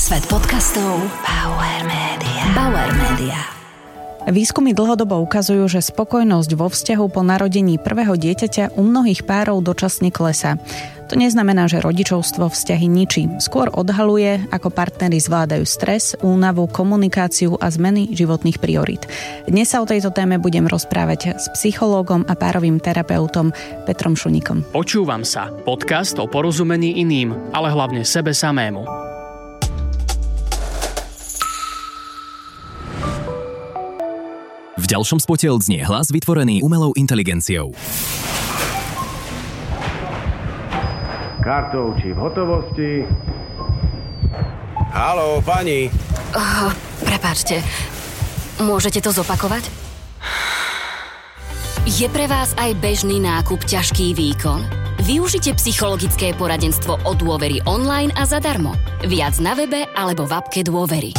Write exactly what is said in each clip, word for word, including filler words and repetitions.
Svet podcastov Bauer Media. Bauer Media. Výskumy dlhodobo ukazujú, že spokojnosť vo vzťahu po narodení prvého dieťaťa u mnohých párov dočasne klesá. To neznamená, že rodičovstvo vzťahy ničí. Skôr odhaluje, ako partneri zvládajú stres, únavu, komunikáciu a zmeny životných priorít. Dnes sa o tejto téme budem rozprávať s psychológom a párovým terapeutom Petrom Šuníkom. Počúvam sa. Podcast o porozumení iným, ale hlavne sebe samému. V ďalšom spote odznie hlas vytvorený umelou inteligenciou. Kartou či v hotovosti? Haló, pani. Oh, prepáčte, môžete to zopakovať? Je pre vás aj bežný nákup ťažký výkon? Využite psychologické poradenstvo od Dôvery online a zadarmo. Viac na webe alebo v appke Dôvery.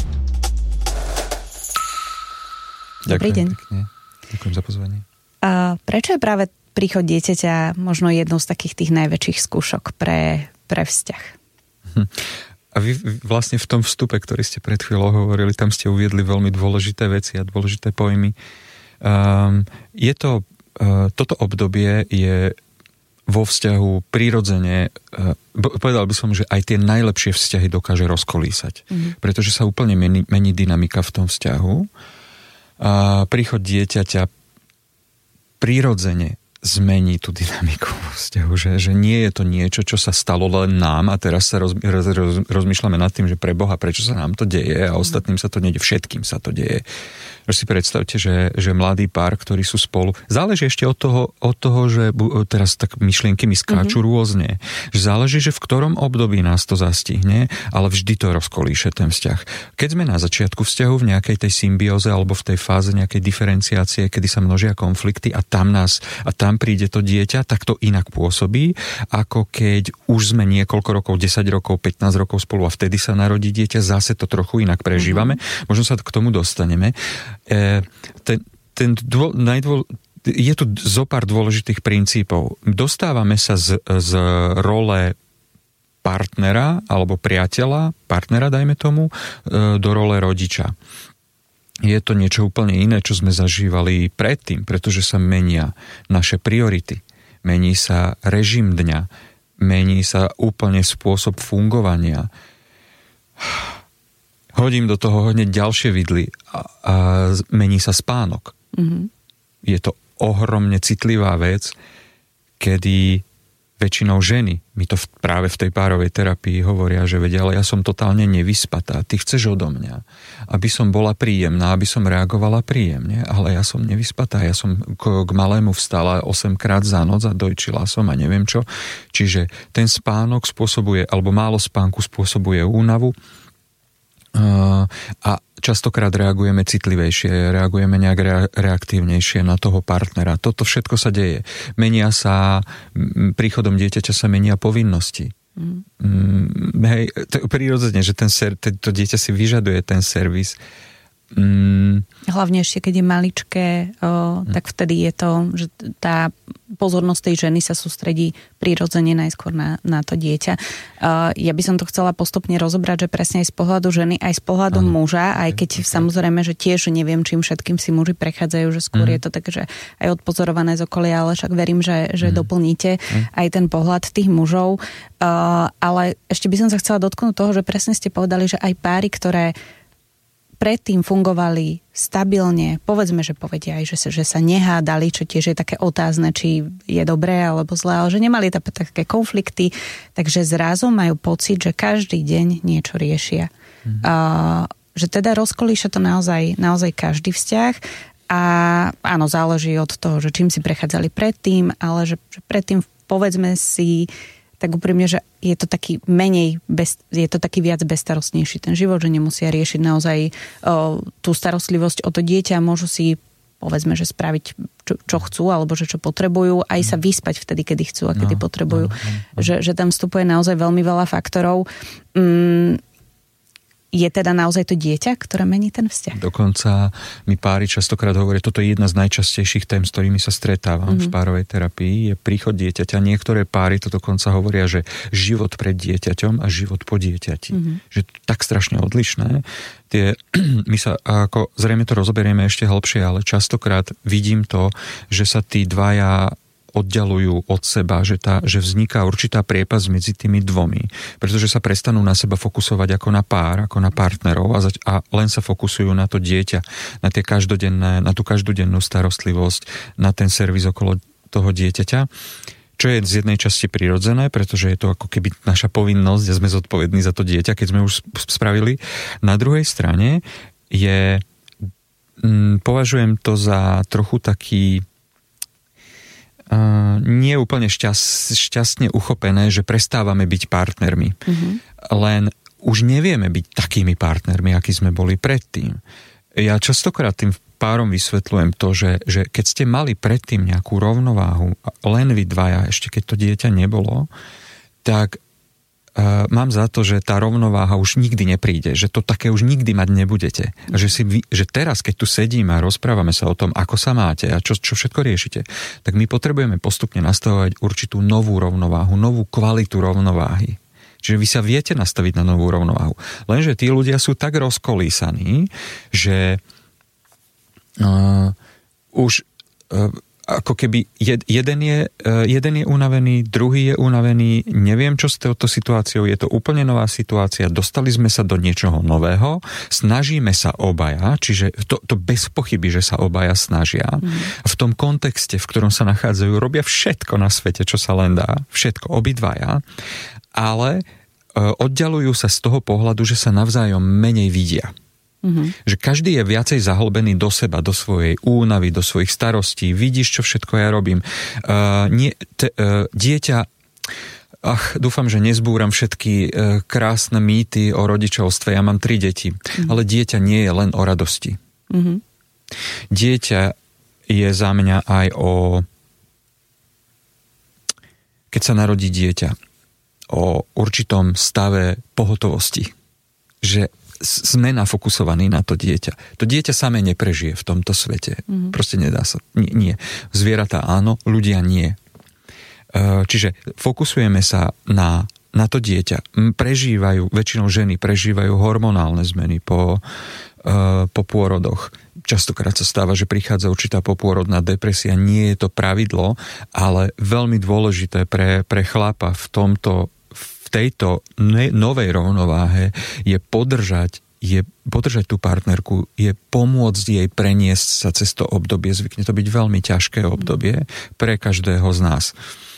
Dobrý deň. Pekne. Ďakujem za pozvanie. A prečo je práve príchod dieťaťa možno jednou z takých tých najväčších skúšok pre, pre vzťah? Hm. A vy vlastne v tom vstupe, ktorý ste pred chvíľou hovorili, tam ste uviedli veľmi dôležité veci a dôležité pojmy. Um, je to, uh, toto obdobie je vo vzťahu prirodzene, uh, povedal by som, že aj tie najlepšie vzťahy dokáže rozkolísať. Mm. Pretože sa úplne mení, mení dynamika v tom vzťahu. A príchod dieťaťa prirodzene zmení tú dynamiku vo vzťahu, že, že nie je to niečo, čo sa stalo len nám a teraz sa roz, roz, roz, rozmýšľame nad tým, že pre Boha, prečo sa nám to deje a ostatným sa to deje, všetkým sa to deje. Že si predstavte, že, že mladý pár, ktorí sú spolu, záleží ešte od toho, od toho, že teraz tak myšlienky mi skáču mm-hmm. rôzne, že záleží, že v ktorom období nás to zastihne, ale vždy to rozkolíše ten vzťah. Keď sme na začiatku vzťahu v nejakej tej symbióze alebo v tej fáze nejakej diferenciácie, kedy sa množia konflikty a tam nás, a tam príde to dieťa, tak to inak pôsobí, ako keď už sme niekoľko rokov, desať rokov, pätnásť rokov spolu a vtedy sa narodí dieťa, zase to trochu inak prežívame. Mm-hmm. Možno sa k tomu dostaneme. E, ten, ten dvo, najdôl, je tu zopár dôležitých princípov. Dostávame sa z, z role partnera alebo priateľa, partnera dajme tomu, do role rodiča. Je to niečo úplne iné, čo sme zažívali predtým, pretože sa menia naše priority, mení sa režim dňa, mení sa úplne spôsob fungovania. Hodím do toho hneď ďalšie vidly a, a mení sa spánok. Mm-hmm. Je to ohromne citlivá vec, kedy väčšinou ženy mi to v, práve v tej párovej terapii hovoria, že vedia, ale ja som totálne nevyspatá, ty chceš odo mňa, aby som bola príjemná, aby som reagovala príjemne, ale ja som nevyspatá, ja som k, k malému vstala osemkrát za noc a dojčila som a neviem čo. Čiže ten spánok spôsobuje, alebo málo spánku spôsobuje únavu, Uh, a častokrát reagujeme citlivejšie, reagujeme nejak re- reaktívnejšie na toho partnera. Toto všetko sa deje. Menia sa, príchodom dieťaťa sa menia povinnosti. Mm. Mm, hej, to je prirodzene, že ten ser, to dieťa si vyžaduje ten servis. Mm. Hlavne ešte, keď je maličké, o, mm. tak vtedy je to, že tá pozornosť tej ženy sa sústredí prirodzene najskôr na, na to dieťa. Uh, ja by som to chcela postupne rozobrať, že presne aj z pohľadu ženy, aj z pohľadu ano. muža, aj keď okay. samozrejme, že tiež neviem, čím všetkým si muži prechádzajú, že skôr mm. je to tak, že aj odpozorované z okolia, ale však verím, že, že mm. doplníte mm. aj ten pohľad tých mužov. Uh, ale ešte by som sa chcela dotknúť toho, že presne ste povedali, že aj páry, ktoré predtým fungovali stabilne, povedzme, že povedia aj, že sa, že sa nehádali, čo tiež je také otázne, či je dobré alebo zlé, ale že nemali také konflikty, takže zrazu majú pocit, že každý deň niečo riešia. Mm. Uh, že teda rozkolíša to naozaj, naozaj každý vzťah a áno, záleží od toho, že čím si prechádzali predtým, ale že, že predtým povedzme si tak úprimne, že je to taký menej, bez, je to taký viac bezstarostnejší ten život, že nemusia riešiť naozaj o, tú starostlivosť o to dieťa, môžu si povedzme, že spraviť čo, čo chcú, alebo že čo potrebujú, aj sa vyspať vtedy, kedy chcú a kedy no, potrebujú. No, no, no. Že, že tam vstupuje naozaj veľmi veľa faktorov. Mm, je teda naozaj to dieťa, ktoré mení ten vzťah? Dokonca mi páry častokrát hovoria, toto je jedna z najčastejších tém, s ktorými sa stretávam mm-hmm. v párovej terapii, je príchod dieťaťa. Niektoré páry to dokonca hovoria, že život pred dieťaťom a život po dieťati. Mm-hmm. Že to tak strašne odlišné. Tie, my sa, ako zrejme to rozoberieme ešte hlbšie, ale častokrát vidím to, že sa tí dvaja oddalujú od seba, že, tá, že vzniká určitá priepasť medzi tými dvomi, pretože sa prestanú na seba fokusovať ako na pár, ako na partnerov a, zač- a len sa fokusujú na to dieťa, na tie každodenné, na tú každodennú starostlivosť, na ten servis okolo toho dieťaťa, čo je z jednej časti prirodzené, pretože je to ako keby naša povinnosť a sme zodpovední za to dieťa, keď sme už spravili. Na druhej strane je, m, považujem to za trochu taký Uh, nie je úplne šťast, šťastne uchopené, že prestávame byť partnermi. Mm-hmm. Len už nevieme byť takými partnermi, akí sme boli predtým. Ja častokrát tým párom vysvetľujem to, že, že keď ste mali predtým nejakú rovnováhu, len vy dvaja, ešte keď to dieťa nebolo, tak uh, mám za to, že tá rovnováha už nikdy nepríde, že to také už nikdy mať nebudete. A že, si vy, že teraz, keď tu sedíme a rozprávame sa o tom, ako sa máte a čo, čo všetko riešite, tak my potrebujeme postupne nastavovať určitú novú rovnováhu, novú kvalitu rovnováhy. Čiže vy sa viete nastaviť na novú rovnováhu. Lenže tí ľudia sú tak rozkolísaní, že uh, už uh, ako keby jed, jeden, je, jeden je unavený, druhý je unavený, neviem, čo s touto situáciou, je to úplne nová situácia, dostali sme sa do niečoho nového, snažíme sa obaja, čiže to, to bez pochyby, že sa obaja snažia. Mm. V tom kontexte, v ktorom sa nachádzajú, robia všetko na svete, čo sa len dá, všetko, obidvaja, ale oddalujú sa z toho pohľadu, že sa navzájom menej vidia. Mm-hmm. Že každý je viacej zahlbený do seba, do svojej únavy, do svojich starostí. Vidíš, čo všetko ja robím. Uh, nie, te, uh, dieťa, ach, dúfam, že nezbúram všetky uh, krásne mýty o rodičovstve. Ja mám tri deti. Mm-hmm. Ale dieťa nie je len o radosti. Mm-hmm. Dieťa je za mňa aj o... Keď sa narodí dieťa, o určitom stave pohotovosti. Že sme nafokusovaní na to dieťa. To dieťa samé neprežije v tomto svete. Mm-hmm. Proste nedá sa. Nie, nie. Zvieratá áno, ľudia nie. Čiže fokusujeme sa na, na to dieťa. Prežívajú, väčšinou ženy prežívajú hormonálne zmeny po, po pôrodoch. Častokrát sa stáva, že prichádza určitá popôrodná depresia. Nie je to pravidlo, ale veľmi dôležité pre, pre chlapa v tomto tejto novej rovnováhe je podržať, je podržať tú partnerku, je pomôcť jej preniesť sa cez to obdobie. Zvykne to byť veľmi ťažké obdobie pre každého z nás.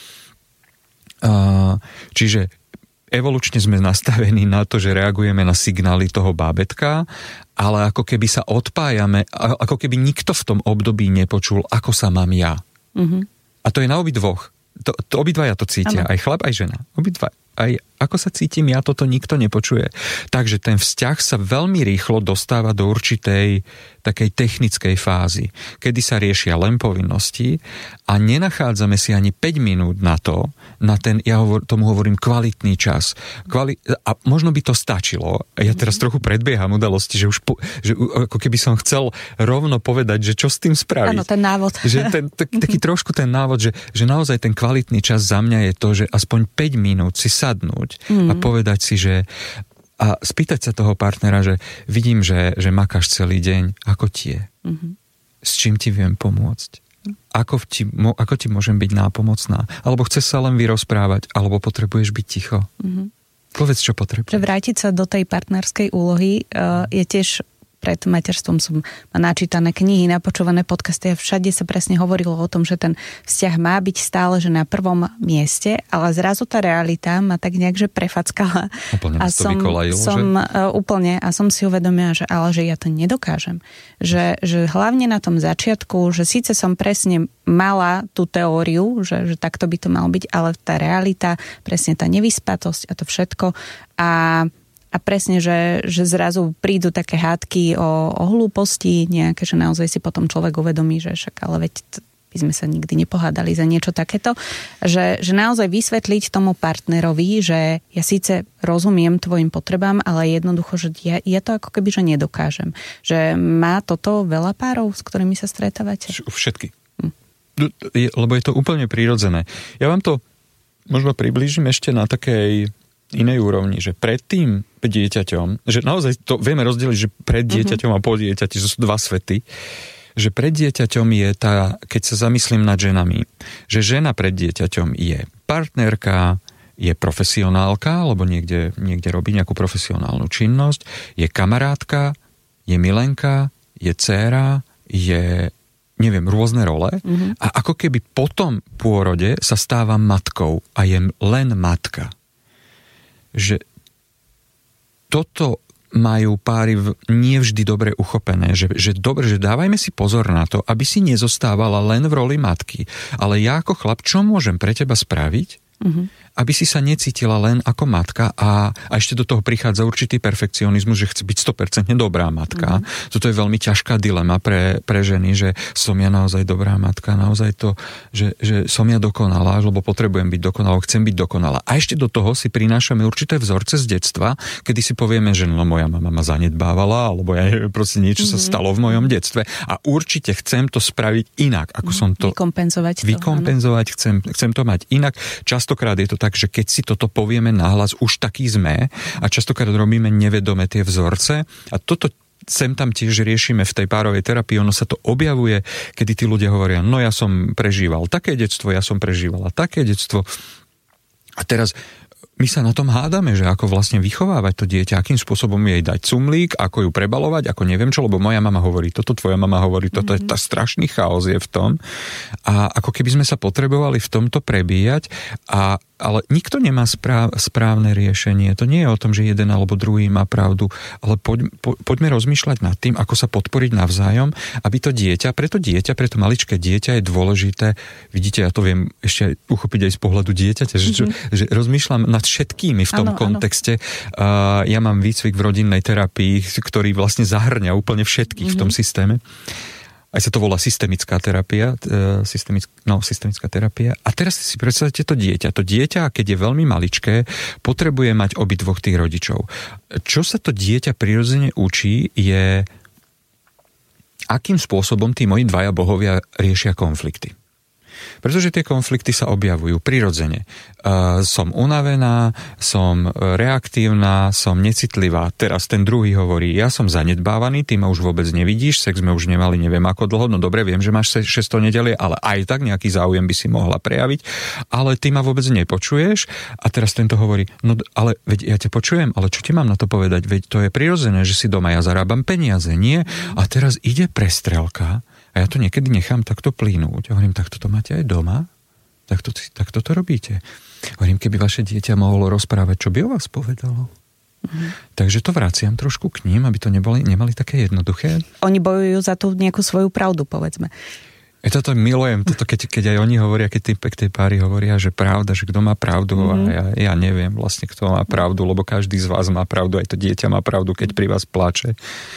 Čiže evolučne sme nastavení na to, že reagujeme na signály toho bábätka, ale ako keby sa odpájame, ako keby nikto v tom období nepočul, ako sa mám ja. Mm-hmm. A to je na obidvoch. To, to obidvaja to cítia, ano. Aj chlap, aj žena. Obidva. Aj ako sa cítim ja, toto nikto nepočuje. Takže ten vzťah sa veľmi rýchlo dostáva do určitej takej technickej fázy, kedy sa riešia len povinnosti a nenachádzame si ani päť minút na to, na ten, ja hovor, tomu hovorím, kvalitný čas. Kvali- a možno by to stačilo. Ja teraz trochu predbieham udalosti, že už po, že ako keby som chcel rovno povedať, že čo s tým spraviť. Áno, ten návod. Že ten, taký, taký trošku ten návod, že, že naozaj ten kvalitný čas za mňa je to, že aspoň päť minút si sadnúť mm. a povedať si, že a spýtať sa toho partnera, že vidím, že, že makáš celý deň, ako ti je? Mm-hmm. S čím ti viem pomôcť? Ako ti, ako ti môžem byť nápomocná? Alebo chceš sa len vyrozprávať, alebo potrebuješ byť ticho? Mm-hmm. Povedz, čo potrebuješ. Že vrátiť sa do tej partnerskej úlohy uh, je tiež pred materstvom som má načítané knihy, napočúvané podcasty a všade sa presne hovorilo o tom, že ten vzťah má byť stále že na prvom mieste, ale zrazu tá realita ma tak nejak že prefackala. Úplne a som, som uh, úplne a som si uvedomila, že ale že ja to nedokážem. Že, že hlavne na tom začiatku, že síce som presne mala tú teóriu, že, že takto by to malo byť, ale tá realita, presne tá nevyspatosť a to všetko a A presne, že, že zrazu prídu také hádky o, o hlúposti nejaké, že naozaj si potom človek uvedomí, že však ale veď t- by sme sa nikdy nepohádali za niečo takéto, že, že naozaj vysvetliť tomu partnerovi, že ja síce rozumiem tvojim potrebám, ale jednoducho, že ja, ja to ako keby, že nedokážem. Že má toto veľa párov, s ktorými sa stretávate? Všetky. Hm. Lebo je to úplne prirodzené. Ja vám to možno priblížim ešte na takej inej úrovni, že pred tým dieťaťom, že naozaj to vieme rozdeliť, že pred dieťaťom a po dieťati, že sú dva svety, že pred dieťaťom je tá, keď sa zamyslím nad ženami, že žena pred dieťaťom je partnerka, je profesionálka, alebo niekde, niekde robí nejakú profesionálnu činnosť, je kamarátka, je milenka, je dcéra, je neviem, rôzne role mm-hmm. a ako keby po tom pôrode sa stáva matkou a je len matka. Že toto majú páry nie vždy dobre uchopené, že, že dobre, že dávajme si pozor na to, aby si nezostávala len v roli matky, ale ja ako chlap, čo môžem pre teba spraviť, mm-hmm. aby si sa necítila len ako matka a, a ešte do toho prichádza určitý perfekcionizmus, že chce byť sto percent dobrá matka. Mm-hmm. Toto je veľmi ťažká dilema pre, pre ženy, že som ja naozaj dobrá matka, naozaj to, že, že som ja dokonalá, lebo potrebujem byť dokonalá, chcem byť dokonalá. A ešte do toho si prinášame určité vzorce z detstva, kedy si povieme, že no moja mama ma zanedbávala, alebo ja neviem, proste niečo mm-hmm. sa stalo v mojom detstve a určite chcem to spraviť inak, ako som to... Vykompenzovať to. Vykompenzovať, chcem, chcem to mať inak. Častokrát je to tak, že keď si toto povieme nahlas, už taký sme a častokrát robíme nevedome tie vzorce a toto sem tam tiež riešime v tej párovej terapii, ono sa to objavuje, kedy tí ľudia hovoria, no ja som prežíval také detstvo, ja som prežívala také detstvo a teraz my sa na tom hádame, že ako vlastne vychovávať to dieťa, akým spôsobom jej dať cumlík, ako ju prebalovať, ako neviem čo, lebo moja mama hovorí toto, tvoja mama hovorí toto, mm-hmm. je tá strašný chaos je v tom a ako keby sme sa potrebovali v tomto prebíjať a ale nikto nemá správ, správne riešenie. To nie je o tom, že jeden alebo druhý má pravdu, ale poď, po, poďme rozmýšľať nad tým, ako sa podporiť navzájom, aby to dieťa, preto dieťa, preto maličké dieťa je dôležité. Vidíte, ja to viem ešte uchopiť aj z pohľadu dieťaťa, že, mm-hmm. že rozmýšľam nad všetkými v tom ano, kontexte. Uh, ja mám výcvik v rodinnej terapii, ktorý vlastne zahrňa úplne všetkých mm-hmm. v tom systéme. Aj sa to volá systemická terapia, systemic, no, systemická terapia. A teraz si predstavte to dieťa. To dieťa, keď je veľmi maličké, potrebuje mať obidvoch tých rodičov. Čo sa to dieťa prirodzene učí, je akým spôsobom tí moji dvaja bohovia riešia konflikty. Pretože tie konflikty sa objavujú prirodzene. Uh, som unavená, som reaktívna, som necitlivá. Teraz ten druhý hovorí, ja som zanedbávaný, ty ma už vôbec nevidíš, sex sme už nemali neviem ako dlho, no dobre, viem, že máš šesť nedelie, ale aj tak nejaký záujem by si mohla prejaviť, ale ty ma vôbec nepočuješ a teraz tento hovorí, no ale veď ja ťa počujem, ale čo ti mám na to povedať, veď to je prirodzené, že si doma ja zarábam peniaze, nie? A teraz ide prestrelka. A ja to niekedy nechám takto plynúť. Hovorím, tak toto máte aj doma? Tak, to, tak toto robíte. Hovorím, keby vaše dieťa mohlo rozprávať, čo by o vás povedalo? Mm-hmm. Takže to vraciam trošku k ním, aby to neboli, nemali také jednoduché. Oni bojujú za tú nejakú svoju pravdu, povedzme. Ja toto milujem, toto, keď, keď aj oni hovoria, keď tí pekné páry hovoria, že pravda, že kto má pravdu mm-hmm. a ja, ja neviem vlastne, kto má pravdu, lebo každý z vás má pravdu, aj to dieťa má pravdu, keď pri vás plače.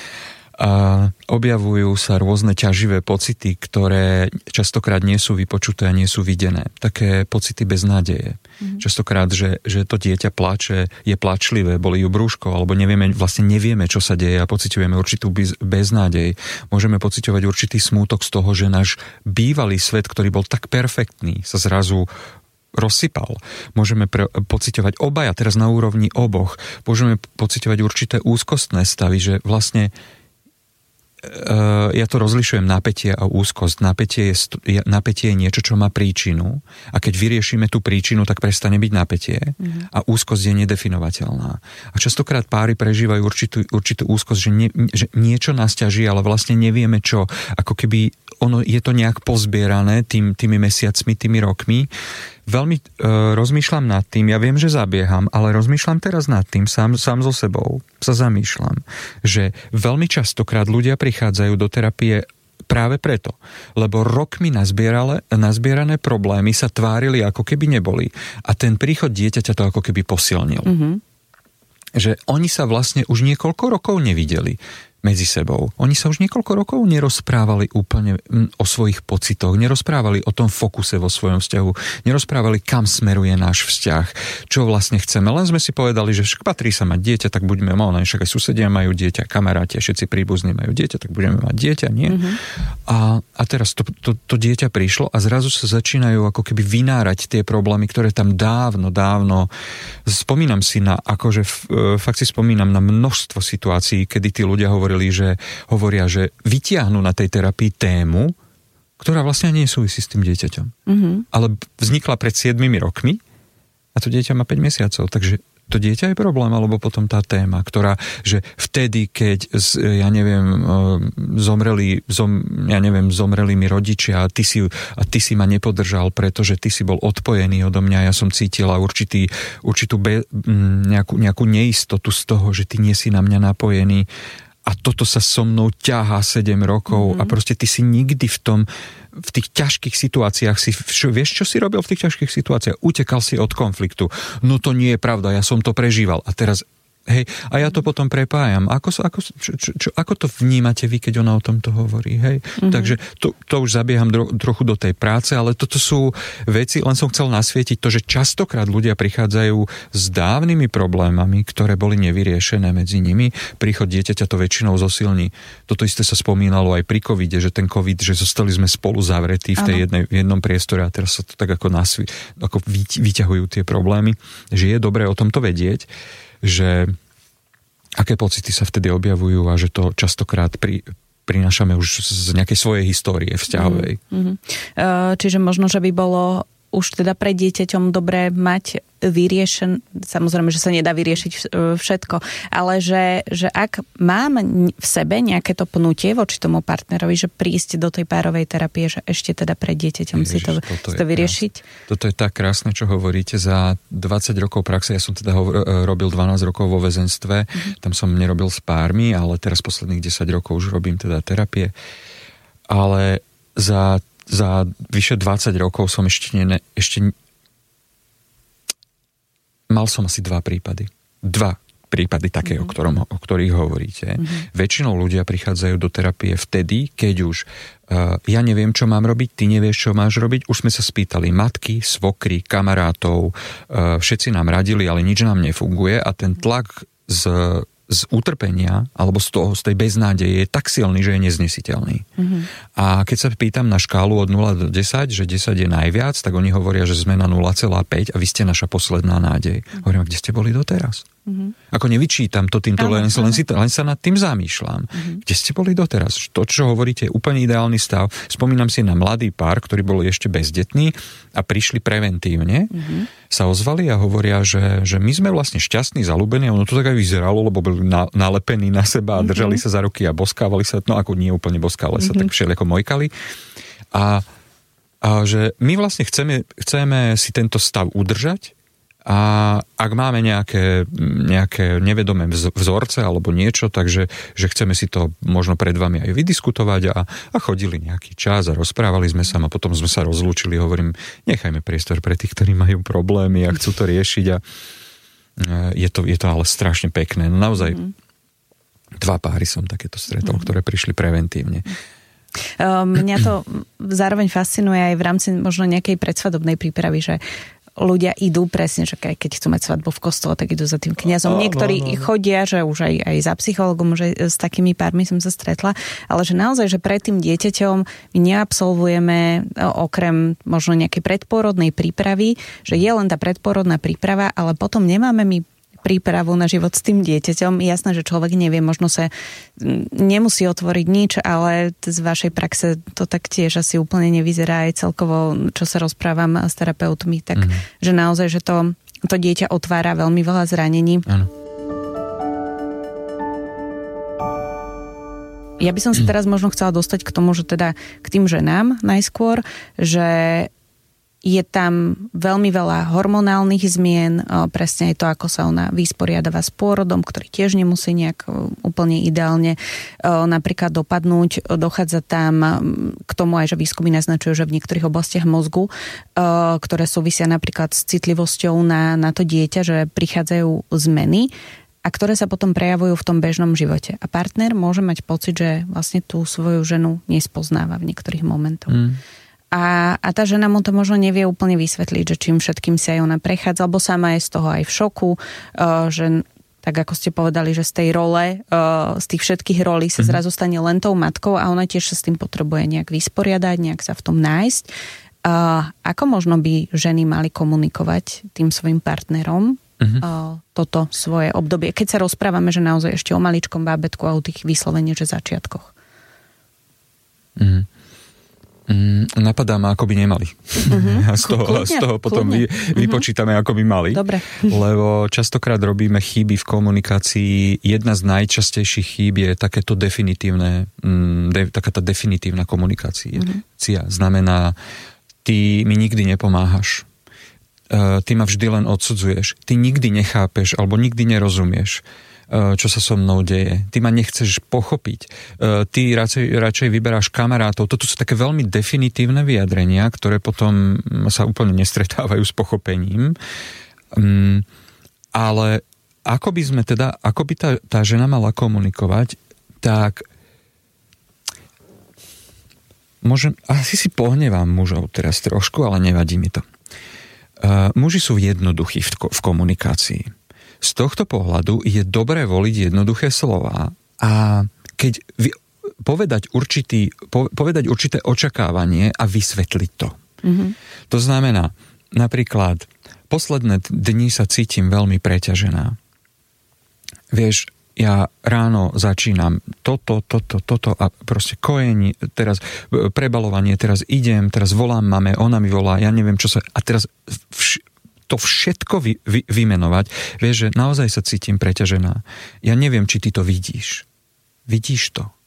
A objavujú sa rôzne ťaživé pocity, ktoré častokrát nie sú vypočuté a nie sú videné. Také pocity beznádeje. Mm. Častokrát, že, že to dieťa plače, je plačlivé, bolí ju brúško, alebo nevieme, vlastne nevieme, čo sa deje a pociťujeme určitú beznádej. Môžeme pociťovať určitý smútok z toho, že náš bývalý svet, ktorý bol tak perfektný, sa zrazu rozsypal. Môžeme pre, pociťovať obaja, teraz na úrovni oboch. Môžeme pociťovať určité úzkostné stavy, že vlastne ja to rozlišujem napätie a úzkosť. Napätie je, napätie je niečo, čo má príčinu a keď vyriešime tú príčinu, tak prestane byť napätie mm-hmm. a úzkosť je nedefinovateľná. A častokrát páry prežívajú určitú, určitú úzkosť, že, nie, že niečo nás ťaží, ale vlastne nevieme čo. Ako keby ono je to nejak pozbierané tým, tými mesiacmi, tými rokmi. Veľmi e, rozmýšľam nad tým, ja viem, že zabieham, ale rozmýšľam teraz nad tým, sám, sám so sebou sa zamýšľam, že veľmi častokrát ľudia prichádzajú do terapie práve preto, lebo rokmi nazbierané problémy sa tvárili, ako keby neboli. A ten príchod dieťaťa to ako keby posilnil. Mm-hmm. Že oni sa vlastne už niekoľko rokov nevideli. medzi sebou. Oni sa už niekoľko rokov nerozprávali úplne o svojich pocitoch, nerozprávali o tom fokuse vo svojom vzťahu, nerozprávali, kam smeruje náš vzťah, čo vlastne chceme. Len sme si povedali, že však patrí sa mať dieťa, tak budeme mať, však aj susedia majú dieťa, kamaráti, všetci príbuzní majú dieťa, tak budeme mať dieťa, nie? Mm-hmm. A, a teraz to, to, to dieťa prišlo a zrazu sa začínajú ako keby vynárať tie problémy, ktoré tam dávno, dávno. Spomínam si na, akože fakt si spomínam na množstvo situácií, kedy tí ľudia hovorili, že hovoria, že vytiahnu na tej terapii tému, ktorá vlastne nie súvisí s tým dieťaťom. Mm-hmm. Ale vznikla pred siedmimi rokmi a to dieťa má päť mesiacov, takže to dieťa je problém, alebo potom tá téma, ktorá, že vtedy, keď, ja neviem, zomreli, zom, ja neviem, zomreli mi rodičia a ty si, a ty si ma nepodržal, pretože ty si bol odpojený odo mňa, ja som cítila určitý, určitú be, nejakú, nejakú neistotu z toho, že ty nie si na mňa napojený. A toto sa so mnou ťahá sedem rokov mm. a proste ty si nikdy v tom, v tých ťažkých situáciách si, vieš, čo si robil v tých ťažkých situáciách? Utekal si od konfliktu. No to nie je pravda, ja som to prežíval. A teraz, hej, a ja to potom prepájam. Ako, ako, čo, čo, ako to vnímate vy, keď ona o tomto hovorí? Hej? Mm-hmm. Takže to, to už zabieham dro, trochu do tej práce, ale toto sú veci, len som chcel nasvietiť to, že častokrát ľudia prichádzajú s dávnymi problémami, ktoré boli nevyriešené medzi nimi. Príchod dieťaťa to väčšinou zosilní. Toto isté sa spomínalo aj pri covide, že ten covid, že zostali sme spolu zavretí v tej jednej, v jednom priestore a teraz sa to tak ako, nasvi, ako vyťahujú tie problémy. Že je dobré o tomto vedieť, že aké pocity sa vtedy objavujú a že to častokrát pri, prinášame už z nejakej svojej histórie vzťahovej. Mm-hmm. Čiže možno, že by bolo už teda pred dieťaťom dobré mať vyriešen, samozrejme, že sa nedá vyriešiť všetko, ale že, že ak mám v sebe nejaké to pnutie voči tomu partnerovi, že prísť do tej párovej terapie, že ešte teda pred dieťaťom Ježiš, si to, si to vyriešiť. Krásne. Toto je tak krásne, čo hovoríte. Za dvadsať rokov praxe, ja som teda hovor, robil dvanásť rokov vo väzenstve, mm-hmm. tam som nerobil s pármi, ale teraz posledných desať rokov už robím teda terapie. Ale za Za vyše dvadsať rokov som ešte, ne, ešte mal som asi dva prípady. Dva prípady také, mm-hmm. o, ktorom, o ktorých hovoríte. Mm-hmm. Väčšinou ľudia prichádzajú do terapie vtedy, keď už uh, ja neviem, čo mám robiť, ty nevieš, čo máš robiť. Už sme sa spýtali matky, svokry, kamarátov, uh, všetci nám radili, ale nič nám nefunguje a ten tlak z z utrpenia, alebo z toho, z tej beznádeje je tak silný, že je neznesiteľný. Mm-hmm. A keď sa pýtam na škálu od nula do desať, že desať je najviac, tak oni hovoria, že sme na nula celá päť a vy ste naša posledná nádej. Mm-hmm. Hovorím, kde ste boli doteraz? Mm-hmm. Ako nevyčítam to týmto, len, len, si, len sa nad tým zamýšľam. Mm-hmm. Kde ste boli doteraz? To, čo hovoríte, je úplne ideálny stav. Spomínam si na mladý pár, ktorý bol ešte bezdetný a prišli preventívne, mm-hmm. sa ozvali a hovoria, že, že my sme vlastne šťastní, zalúbení a ono to tak aj vyzeralo, lebo boli na, nalepení na seba a držali mm-hmm. sa za ruky a boskávali sa, no ako nie úplne boskávali mm-hmm. sa, tak všelijako mojkali. A, a že my vlastne chceme, chceme si tento stav udržať. A ak máme nejaké, nejaké nevedomé vzorce alebo niečo, takže že chceme si to možno pred vami aj vydiskutovať a, a chodili nejaký čas a rozprávali sme sa a potom sme sa rozlúčili, hovorím, nechajme priestor pre tých, ktorí majú problémy a chcú to riešiť a je to, je to ale strašne pekné. No naozaj mm. dva páry som takéto stretol, mm. ktoré prišli preventívne. Mňa to zároveň fascinuje aj v rámci možno nejakej predsvadobnej prípravy, že ľudia idú presne, že keď chcú mať svadbu v kostole, tak idú za tým kňazom. Niektorí no, no, no. chodia, že už aj, aj za psychologom, že s takými pármi som sa stretla, ale že naozaj, že pred tým dieťaťom my neabsolvujeme okrem možno nejakej predpôrodnej prípravy, že je len tá predpôrodná príprava, ale potom nemáme my prípravu na život s tým dieťaťom. Jasné, že človek nevie, možno sa nemusí otvoriť nič, ale z vašej praxe to tak tiež asi úplne nevyzerá aj celkovo, čo sa rozprávam s terapeutmi, tak mm-hmm. že naozaj, že to, to dieťa otvára veľmi veľa zranení. Áno. Ja by som sa teraz možno chcela dostať k tomu, že teda k tým ženám najskôr, že je tam veľmi veľa hormonálnych zmien, presne aj to, ako sa ona vysporiadava s pôrodom, ktorý tiež nemusí nejak úplne ideálne napríklad dopadnúť. Dochádza tam k tomu aj, že výskumy naznačujú, že v niektorých oblastiach mozgu, ktoré súvisia napríklad s citlivosťou na, na to dieťa, že prichádzajú zmeny. a ktoré sa potom prejavujú v tom bežnom živote. A partner môže mať pocit, že vlastne tú svoju ženu nespoznáva v niektorých momentoch. Mm. A, a tá žena mu to možno nevie úplne vysvetliť, že čím všetkým si aj ona prechádza, alebo sama je z toho aj v šoku, uh, že tak ako ste povedali, že z tej role, uh, z tých všetkých rolí sa mm. zrazu stane len tou matkou a ona tiež sa s tým potrebuje nejak vysporiadať, nejak sa v tom nájsť. Uh, ako možno by ženy mali komunikovať tým svojim partnerom uh-huh. uh, toto svoje obdobie, keď sa rozprávame, že naozaj ešte o maličkom bábätku a o tých vyslovene, že začiatkoch? Uh-huh. Mm, napadá ma, ako by nemali. Uh-huh. A z toho, kľudne, z toho potom vy, vypočítame, uh-huh. ako by mali. Dobre. Lebo častokrát robíme chyby v komunikácii. Jedna z najčastejších chýb je takéto definitívne, mm, de, taká tá definitívna komunikácia. Uh-huh. Znamená, ty mi nikdy nepomáhaš. Ty ma vždy len odsudzuješ. Ty nikdy nechápeš alebo nikdy nerozumieš, čo sa so mnou deje. Ty ma nechceš pochopiť. Ty radšej, radšej vyberáš kamarátov. Toto sú také veľmi definitívne vyjadrenia, ktoré potom sa úplne nestretávajú s pochopením. Ale ako by sme teda, ako by tá, tá žena mala komunikovať, tak môžem, asi si pohnevám mužov teraz trošku, ale nevadí mi to. Uh, muži sú jednoduchí v, v komunikácii. Z tohto pohľadu je dobré voliť jednoduché slová a keď vy, povedať, určitý, po, povedať určité očakávanie a vysvetliť to. Mm-hmm. To znamená, napríklad, posledné dni sa cítim veľmi preťažená. Vieš, ja ráno začínam toto, toto, toto a proste kojenie, teraz prebalovanie, teraz idem, teraz volám mame, ona mi volá, ja neviem, čo sa... A teraz vš, to všetko vy, vy, vymenovať, vieš, že naozaj sa cítim preťažená. Ja neviem, či ty to vidíš. Vidíš to.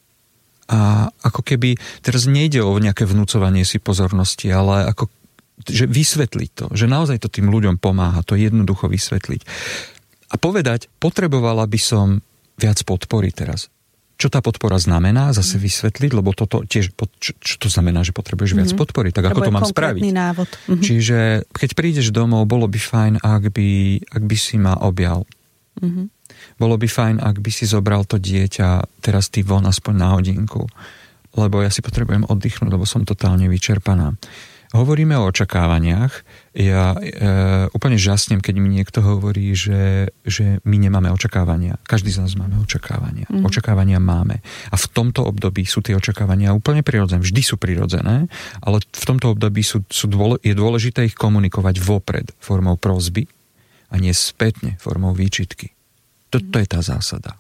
A ako keby, teraz nejde o nejaké vnúcovanie si pozornosti, ale ako, že vysvetliť to, že naozaj to tým ľuďom pomáha, to jednoducho vysvetliť. A povedať, potrebovala by som viac podpory teraz. Čo tá podpora znamená, zase vysvetliť, lebo toto tiež, čo, čo to znamená, že potrebuješ viac mm-hmm. podpory, tak ako to mám spraviť. Návod. Mm-hmm. Čiže keď prídeš domov, bolo by fajn, ak by, ak by si ma objal. Mm-hmm. Bolo by fajn, ak by si zobral to dieťa teraz ty von aspoň na hodinku, lebo ja si potrebujem oddychnúť, lebo som totálne vyčerpaná. Hovoríme o očakávaniach. Ja e, úplne žasnem, keď mi niekto hovorí, že, že my nemáme očakávania. Každý z nás máme očakávania. Mm. Očakávania máme. A v tomto období sú tie očakávania úplne prirodzené. Vždy sú prirodzené, ale v tomto období sú, sú dôle, je dôležité ich komunikovať vopred formou prosby a nie spätne formou výčitky. Toto je tá zásada.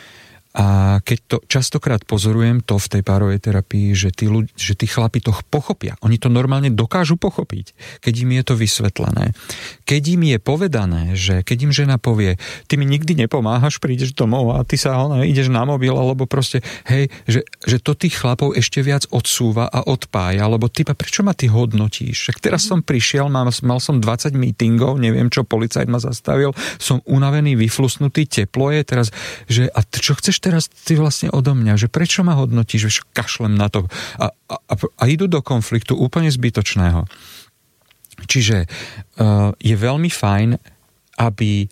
A keď to častokrát pozorujem to v tej párovej terapii, že tí, ľudí, že tí chlapi to pochopia. Oni to normálne dokážu pochopiť, keď im je to vysvetlené. Keď im je povedané, že keď im žena povie, ty mi nikdy nepomáhaš, prídeš domov a ty sa ona, ideš na mobil, alebo proste, hej, že, že to tých chlapov ešte viac odsúva a odpája, lebo ty, prečo ma ty hodnotíš? Však teraz som prišiel, mal, mal som dvadsať meetingov, neviem čo, policajt ma zastavil, som unavený, vyflusnutý, teplo je teraz, že a čo chceš teraz ty vlastne odo mňa, že prečo ma hodnotíš, že kašlem na to a, a, a idú do konfliktu úplne zbytočného. Čiže uh, je veľmi fajn, aby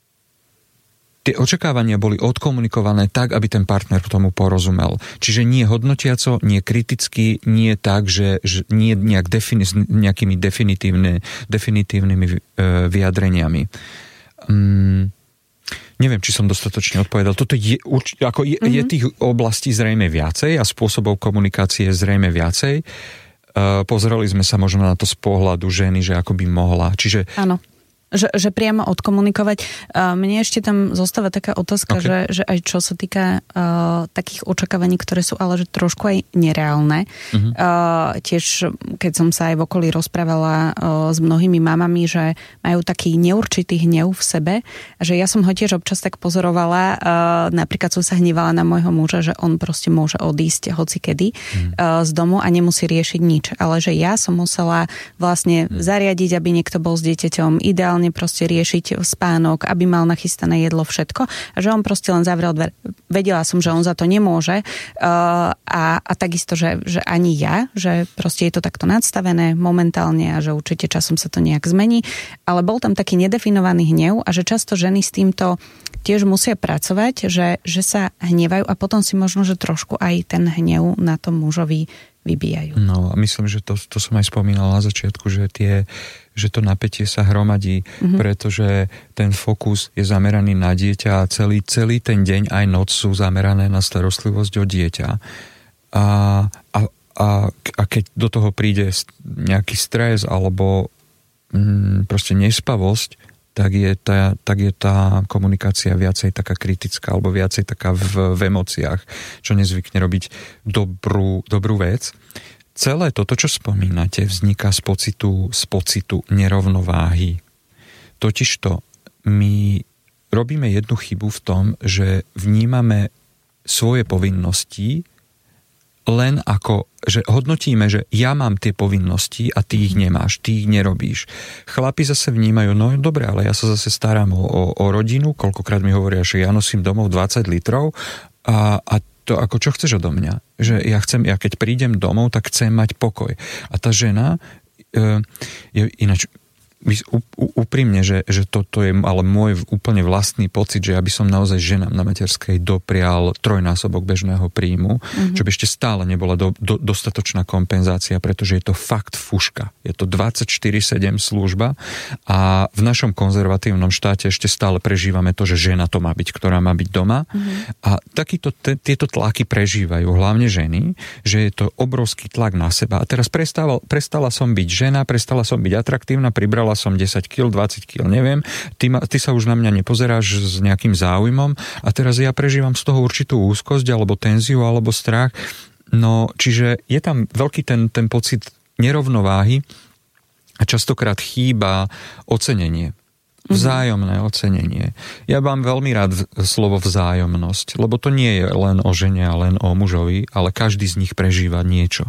tie očakávania boli odkomunikované tak, aby ten partner tomu porozumel. Čiže nie hodnotiaco, nie kriticky, nie tak, že, že nie nejak defini- s nejakými definitívne, definitívnymi uh, vyjadreniami. Um, Neviem, či som dostatočne odpovedal. Toto je, ako je, mm-hmm. je tých oblastí zrejme viacej a spôsobov komunikácie zrejme viacej. Uh, pozreli sme sa možno na to z pohľadu ženy, že ako by mohla. Čiže... Áno. Že, že priamo odkomunikovať. Mne ešte tam zostáva taká otázka, okay. že, že aj čo sa týka uh, takých očakávaní, ktoré sú ale že trošku aj nereálne. Uh-huh. Uh, tiež, keď som sa aj v okolí rozprávala uh, s mnohými mamami, že majú taký neurčitý hnev v sebe, že ja som ho tiež občas tak pozorovala, uh, napríklad som sa hnevala na môjho muža, že on proste môže odísť hocikedy uh-huh. uh, z domu a nemusí riešiť nič. Ale že ja som musela vlastne uh-huh. zariadiť, aby niekto bol s dieťaťom ideálne proste riešiť spánok, aby mal nachystané jedlo, všetko. A že on proste len zavrel dver. Vedela som, že on za to nemôže. Uh, a, a takisto, že, že ani ja, že proste je to takto nadstavené momentálne a že určite časom sa to nejak zmení. Ale bol tam taký nedefinovaný hnev a že často ženy s týmto tiež musia pracovať, že, že sa hnevajú a potom si možno, že trošku aj ten hnev na tom mužovi vybíjajú. No a myslím, že to, to som aj spomínal na začiatku, že, tie, že to napätie sa hromadí, mm-hmm. pretože ten fokus je zameraný na dieťa a celý, celý ten deň aj noc sú zamerané na starostlivosť o dieťa. A, a, a, a keď do toho príde nejaký stres alebo mm, proste nespavosť, tak je, tá, tak je tá komunikácia viacej taká kritická alebo viacej taká v, v emóciách, čo nezvykne robiť dobrú, dobrú vec. Celé toto, čo spomínate, vzniká z pocitu, z pocitu nerovnováhy. Totižto my robíme jednu chybu v tom, že vnímame svoje povinnosti len ako, že hodnotíme, že ja mám tie povinnosti a ty ich nemáš, ty ich nerobíš. Chlapi zase vnímajú, no dobre, ale ja sa zase starám o, o, o rodinu, koľkokrát mi hovoria, že ja nosím domov dvadsať litrov a, a to ako čo chceš odo mňa? Že ja chcem, ja keď prídem domov, tak chcem mať pokoj. A tá žena e, je ináč úprimne, že, že toto je ale môj úplne vlastný pocit, že ja by som naozaj ženám na materskej doprial trojnásobok bežného príjmu, mm-hmm. čo by ešte stále nebola do, do, dostatočná kompenzácia, pretože je to fakt fuška. Je to dvadsaťštyri sedem služba a v našom konzervatívnom štáte ešte stále prežívame to, že žena to má byť, ktorá má byť doma. Mm-hmm. A takýto, te, tieto tlaky prežívajú hlavne ženy, že je to obrovský tlak na seba. A teraz prestala, prestala som byť žena, prestala som byť atraktívna, pribrala som desať kilogramov, dvadsať kilogramov, neviem. Ty, ma, ty sa už na mňa nepozeráš s nejakým záujmom a teraz ja prežívam z toho určitú úzkosť alebo tenziu alebo strach. No, čiže je tam veľký ten, ten pocit nerovnováhy a častokrát chýba ocenenie. Vzájomné ocenenie. Ja mám veľmi rád slovo vzájomnosť, lebo to nie je len o žene a len o mužovi, ale každý z nich prežíva niečo.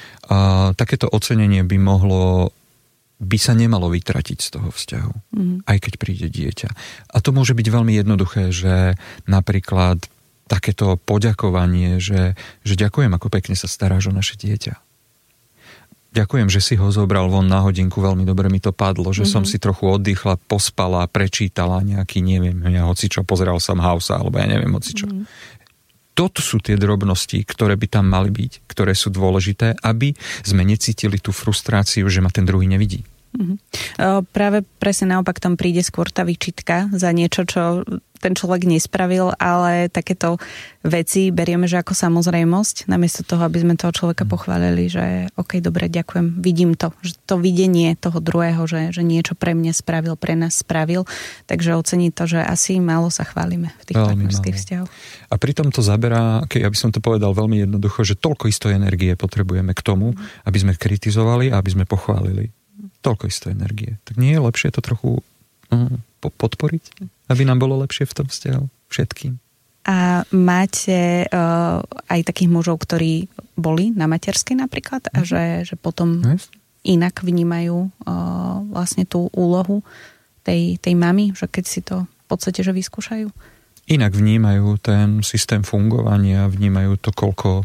A takéto ocenenie by mohlo by sa nemalo vytratiť z toho vzťahu, mm. aj keď príde dieťa. A to môže byť veľmi jednoduché, že napríklad takéto poďakovanie, že, že ďakujem, ako pekne sa staráš o naše dieťa. Ďakujem, že si ho zobral von na hodinku, veľmi dobre mi to padlo, že mm-hmm. som si trochu oddychla, pospala, prečítala nejaký, neviem, ja hocičo, pozeral som House, alebo ja neviem hocičo. Mm. Toto sú tie drobnosti, ktoré by tam mali byť, ktoré sú dôležité, aby sme necítili tú frustráciu, že ma ten druhý nevidí. Mm-hmm. O, práve presne naopak tam príde skôr tá výčitka za niečo, čo ten človek nespravil, ale takéto veci berieme, že ako samozrejmosť, namiesto toho, aby sme toho človeka pochválili, že ok, dobre, ďakujem, vidím to, že to videnie toho druhého, že, že niečo pre mňa spravil, pre nás spravil, takže oceniť to, že asi málo sa chválime v tých partnerských vzťahoch. A pritom to zaberá, keď ja by som to povedal veľmi jednoducho, že toľko isto energie potrebujeme k tomu, aby sme kritizovali a aby sme pochválili. Toľko isto energie. Tak nie je lepšie to trochu uh, podporiť, aby nám bolo lepšie v tom vzťahu všetkým. A máte uh, aj takých mužov, ktorí boli na materskej napríklad a že, že potom yes. inak vnímajú uh, vlastne tú úlohu tej, tej mamy, že keď si to v podstate že vyskúšajú? Inak vnímajú ten systém fungovania, vnímajú to, koľko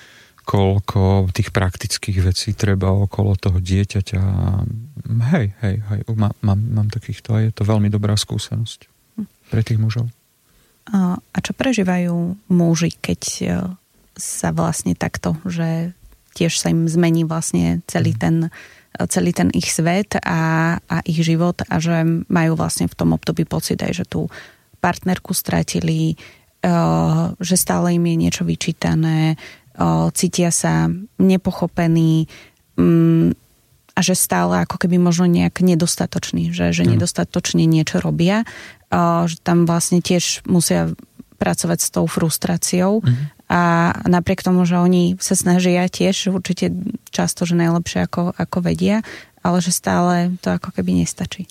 koľko tých praktických vecí treba okolo toho dieťaťa. Hej, hej, hej, mám, mám, mám takýchto a je to veľmi dobrá skúsenosť pre tých mužov. A čo prežívajú muži, keď sa vlastne takto, že tiež sa im zmení vlastne celý ten, celý ten ich svet a, a ich život a že majú vlastne v tom období pocit aj, že tú partnerku stratili, že stále im je niečo vyčítané, cítia sa nepochopení um, a že stále ako keby možno nejak nedostatoční, že, že mm. nedostatočne niečo robia, uh, že tam vlastne tiež musia pracovať s tou frustráciou mm. a napriek tomu, že oni sa snažia tiež určite často, že najlepšie ako, ako vedia, ale že stále to ako keby nestačí.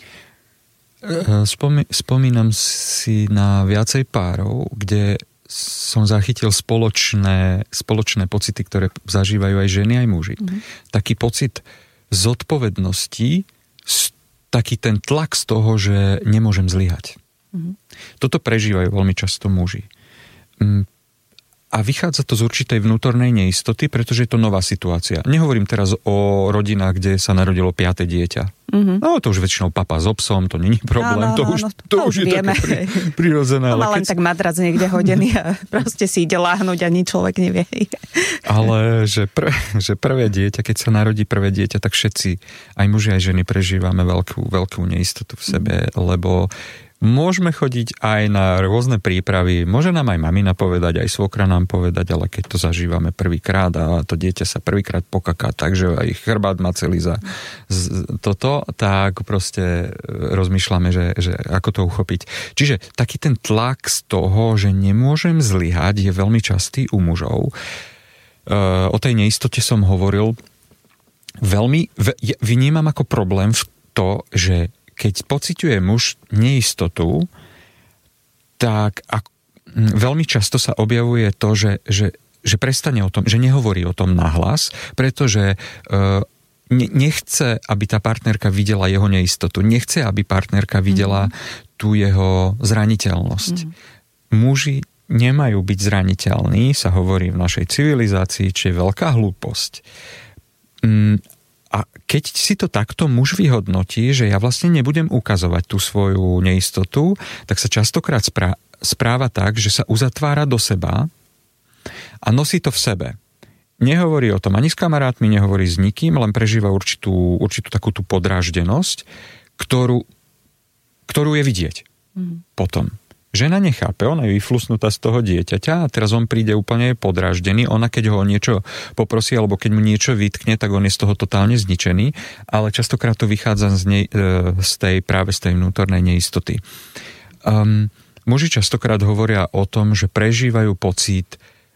Spomí, spomínam si na viacej párov, kde som zachytil spoločné, spoločné pocity, ktoré zažívajú aj ženy, aj muži. Mm. Taký pocit zodpovednosti, taký ten tlak z toho, že nemôžem zlyhať. Mm. Toto prežívajú veľmi často muži. A vychádza to z určitej vnútornej neistoty, pretože je to nová situácia. Nehovorím teraz o rodinách, kde sa narodilo piate dieťa. Mm-hmm. No to už väčšinou papa s obsom, to není problém. No, no, to, no, už, no, to, to už je vieme. také pri, prirodzené. No, ale len keď... tak matrac niekde hodený a proste si ide láhnuť, ani človek nevie. Ale že, prv, že prvé dieťa, keď sa narodí prvé dieťa, tak všetci, aj muži, aj ženy prežívame veľkú, veľkú neistotu v sebe, mm. lebo môžeme chodiť aj na rôzne prípravy, môže nám aj mamina povedať, aj svokra nám povedať, ale keď to zažívame prvýkrát a to dieťa sa prvýkrát pokaká, takže aj chrbát má celý za toto, tak proste rozmýšľame, že, že ako to uchopiť. Čiže taký ten tlak z toho, že nemôžem zlyhať, je veľmi častý u mužov. O tej neistote som hovoril. Veľmi vnímam ako problém v to, že keď pociťuje muž neistotu, tak a, veľmi často sa objavuje to, že, že, že prestane o tom, že nehovorí o tom nahlas, pretože e, nechce, aby tá partnerka videla jeho neistotu. Nechce, aby partnerka videla mm. tú jeho zraniteľnosť. Mm. Muži nemajú byť zraniteľní, sa hovorí v našej civilizácii, čo je veľká hlúposť. Mm, A keď si to takto muž vyhodnotí, že ja vlastne nebudem ukazovať tú svoju neistotu, tak sa častokrát správa, správa tak, že sa uzatvára do seba a nosí to v sebe. Nehovorí o tom ani s kamarátmi, nehovorí s nikým, len prežíva určitú, určitú takú tú podráždenosť, ktorú, ktorú je vidieť mm. potom. Žena nechápe, ona je vyflusnutá z toho dieťaťa a teraz on príde úplne podráždený. Ona keď ho niečo poprosí alebo keď mu niečo vytkne, tak on je z toho totálne zničený, ale častokrát to vychádza z, nej, z tej práve z tej vnútornej neistoty. Um, muži častokrát hovoria o tom, že prežívajú pocit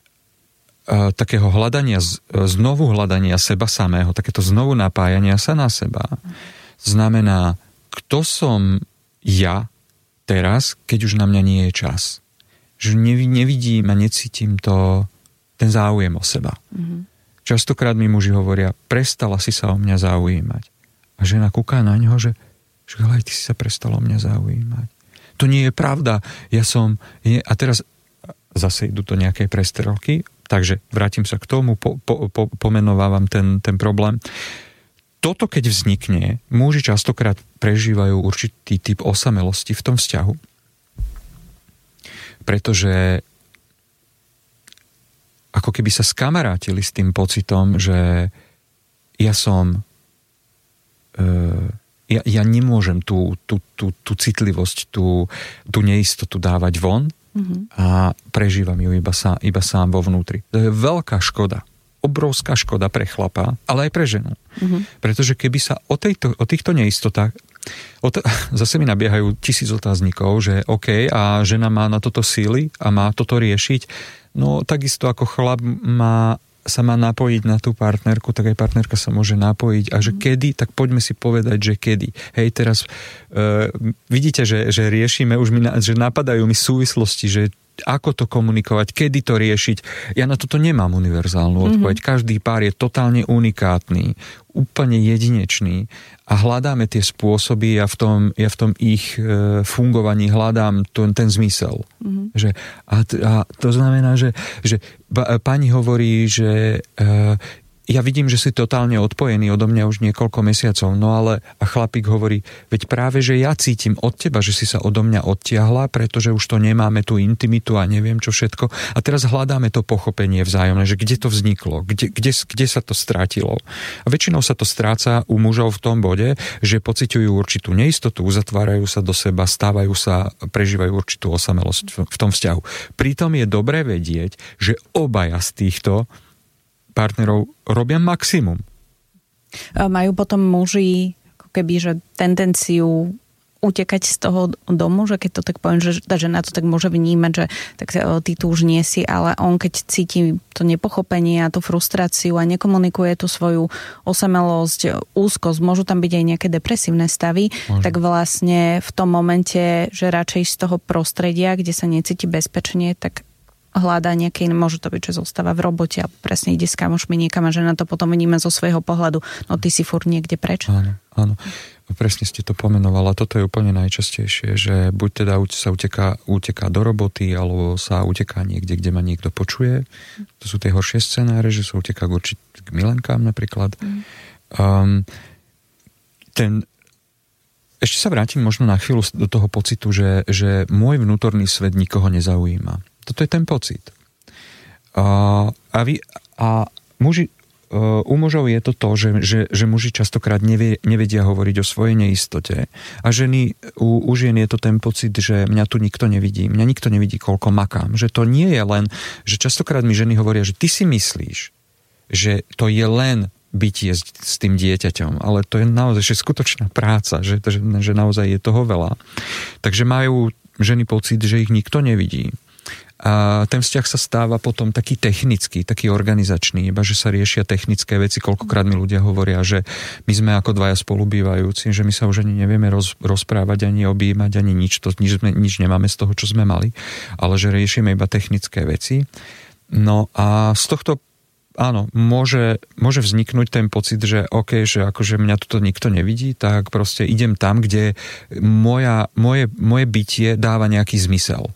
uh, takého hľadania, znovu hľadania seba samého, takéto znovu napájania sa na seba. Znamená, kto som ja teraz, keď už na mňa nie je čas. Že nevidím a necítim to, ten záujem o seba. Mm-hmm. Častokrát mi muži hovoria, prestala si sa o mňa zaujímať. A žena kúká na ňoho, že, že aj ty si sa prestala o mňa zaujímať. To nie je pravda. Ja som... Nie, a teraz zase idú to nejaké prestrelky, takže vrátim sa k tomu, po, po, po, pomenovávam ten, ten problém. Toto, keď vznikne, muži častokrát prežívajú určitý typ osamelosti v tom vzťahu. Pretože ako keby sa skamarátili s tým pocitom, že ja som e, ja, ja nemôžem tú, tú, tú, tú citlivosť, tú, tú neistotu dávať von mm-hmm. a prežívam ju iba, sám, iba sám vo vnútri. To je veľká škoda. Obrovská škoda pre chlapa, ale aj pre ženu. Mm-hmm. Pretože keby sa o, tejto, o týchto neistotách o to, zase mi nabiehajú tisíc otáznikov, že OK, a žena má na toto síly a má toto riešiť. No takisto ako chlap má, sa má napojiť na tú partnerku, tak aj partnerka sa môže napojiť. A že mm-hmm. kedy, tak poďme si povedať, že kedy. Hej, teraz uh, vidíte, že, že riešime, už mi, že napadajú mi súvislosti, že ako to komunikovať, kedy to riešiť. Ja na toto nemám univerzálnu odpoveď. Mm-hmm. Každý pár je totálne unikátny, úplne jedinečný a hľadáme tie spôsoby a v tom, ja v tom ich e, fungovaní hľadám ten, ten zmysel. Mm-hmm. Že, a, a to znamená, že, že pani hovorí, že e, ja vidím, že si totálne odpojený odo mňa už niekoľko mesiacov, no ale a chlapík hovorí, veď práve, že ja cítim od teba, že si sa odo mňa odtiahla, pretože už to nemáme tú intimitu a neviem čo všetko. A teraz hľadáme to pochopenie vzájomné, že kde to vzniklo, kde, kde, kde sa to strátilo. A väčšinou sa to stráca u mužov v tom bode, že pociťujú určitú neistotu, uzatvárajú sa do seba, stávajú sa, prežívajú určitú osamelosť v tom vzťahu. Pritom je dobré vedieť, že obaja z týchto partnerov robia maximum. Majú potom muži ako keby, že tendenciu utekať z toho domu, že keď to tak poviem, že tá žena to tak môže vnímať, že tak ty tu už nie si, ale on keď cíti to nepochopenie a tú frustráciu a nekomunikuje tú svoju osamelosť, úzkosť, môžu tam byť aj nejaké depresívne stavy, môžu. Tak vlastne v tom momente, že radšej z toho prostredia, kde sa necíti bezpečne, tak hľadá nejaké iné, môže to byť, že zostáva v robote a presne ide s kamošmi niekam a žena to potom vníma zo svojho pohľadu. No ty si furt niekde preč. Áno, áno. Presne ste to pomenovala. Toto je úplne najčastejšie, že buď teda sa uteká, uteká do roboty, alebo sa uteká niekde, kde ma niekto počuje. To sú tie horšie scenáre, že sa uteká k, určit- k milenkám napríklad. Mm. Um, ten Ešte sa vrátim možno na chvíľu do toho pocitu, že, že môj vnútorný svet nikoho nezaujíma. Toto je ten pocit. A, a, vy, a muži, u mužov je to to, že, že, že muži častokrát nevie, nevedia hovoriť o svojej neistote. A ženy, u, u žien je to ten pocit, že mňa tu nikto nevidí. Mňa nikto nevidí, koľko makám. Že to nie je len, že častokrát mi ženy hovoria, že ty si myslíš, že to je len bytie s, s tým dieťaťom, ale to je naozaj že skutočná práca, že, že, že naozaj je toho veľa. Takže majú ženy pocit, že ich nikto nevidí. A ten vzťah sa stáva potom taký technický, taký organizačný, iba že sa riešia technické veci. Koľkokrát mi ľudia hovoria, že my sme ako dvaja spolubývajúci, že my sa už ani nevieme roz, rozprávať, ani objímať, ani nič, to, nič, sme, nič nemáme z toho, čo sme mali, ale že riešime iba technické veci. No a z tohto áno, môže, môže vzniknúť ten pocit, že OK, že akože mňa toto nikto nevidí, tak proste idem tam, kde moja, moje, moje bytie dáva nejaký zmysel.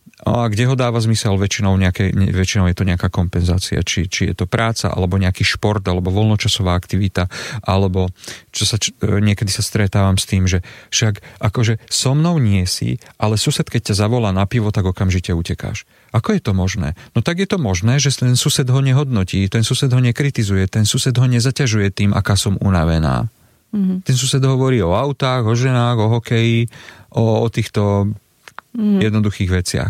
A kde ho dáva zmysel, väčšinou, nejaké, väčšinou je to nejaká kompenzácia, či, či je to práca, alebo nejaký šport, alebo voľnočasová aktivita, alebo čo sa, niekedy sa stretávam s tým, že však akože so mnou nie si, ale sused, keď ťa zavolá na pivo, tak okamžite utekáš. Ako je to možné? No tak je to možné, že ten sused ho nehodnotí, ten sused ho nekritizuje, ten sused ho nezaťažuje tým, aká som unavená. Mm-hmm. Ten sused hovorí o autách, o ženách, o hokeji, o, o týchto mm-hmm. jednoduchých veciach.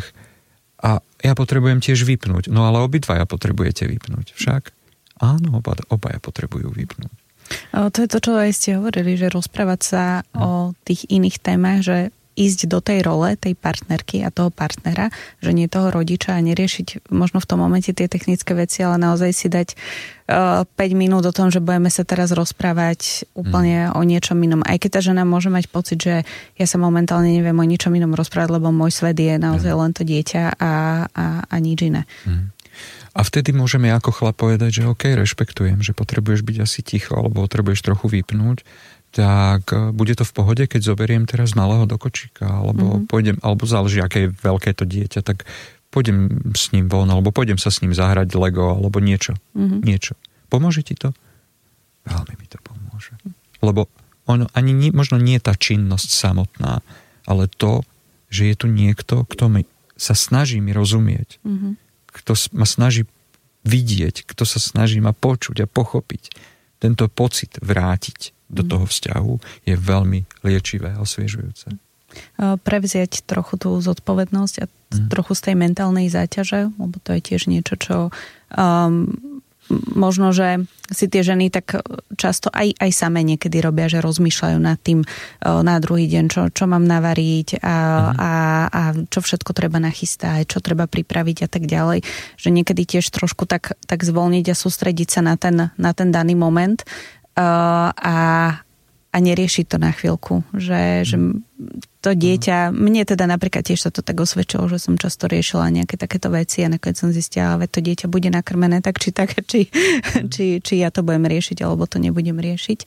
A ja potrebujem tiež vypnúť. No ale obidvaja potrebujete vypnúť. Však? Áno, oba, obaja potrebujú vypnúť. O, to je to, čo aj ste hovorili, že rozprávať sa no. o tých iných témach, že ísť do tej role, tej partnerky a toho partnera, že nie toho rodiča a neriešiť možno v tom momente tie technické veci, ale naozaj si dať uh, päť minút o tom, že budeme sa teraz rozprávať úplne mm. o niečom inom. Aj keď tá žena môže mať pocit, že ja sa momentálne neviem o ničom inom rozprávať, lebo môj svet je naozaj mm. len to dieťa a, a, a nič iné. Mm. A vtedy môžeme ako chlap povedať, že OK, rešpektujem, že potrebuješ byť asi ticho, alebo potrebuješ trochu vypnúť, tak bude to v pohode, keď zoberiem teraz malého do kočíka, alebo mm-hmm. pôjdem, alebo záleží, aké je veľké to dieťa, tak pôjdem s ním von, alebo pôjdem sa s ním zahrať Lego, alebo niečo. Mm-hmm. Niečo. Pomôže ti to? Veľmi mi to pomôže. Lebo ono ani nie, možno nie tá činnosť samotná, ale to, že je tu niekto, kto mi, sa snaží mi rozumieť, mm-hmm. kto ma snaží vidieť, kto sa snaží ma počuť a pochopiť, tento pocit vrátiť do toho vzťahu je veľmi liečivé a osviežujúce. Prevziať trochu tú zodpovednosť a mm. trochu z tej mentálnej záťaže, lebo to je tiež niečo, čo um, možno, že si tie ženy tak často aj, aj same niekedy robia, že rozmýšľajú nad tým uh, na druhý deň, čo, čo mám navariť a, mm. a, a čo všetko treba nachystať, čo treba pripraviť a tak ďalej. Že niekedy tiež trošku tak, tak zvolniť a sústrediť sa na ten, na ten daný moment Uh, a, a neriešiť to na chvíľku. Že, že to dieťa, mne teda napríklad tiež sa to tak osvedčilo, že som často riešila nejaké takéto veci a nakoniec som zistila, že to dieťa bude nakrmené tak či tak, či, či, či ja to budem riešiť, alebo to nebudem riešiť.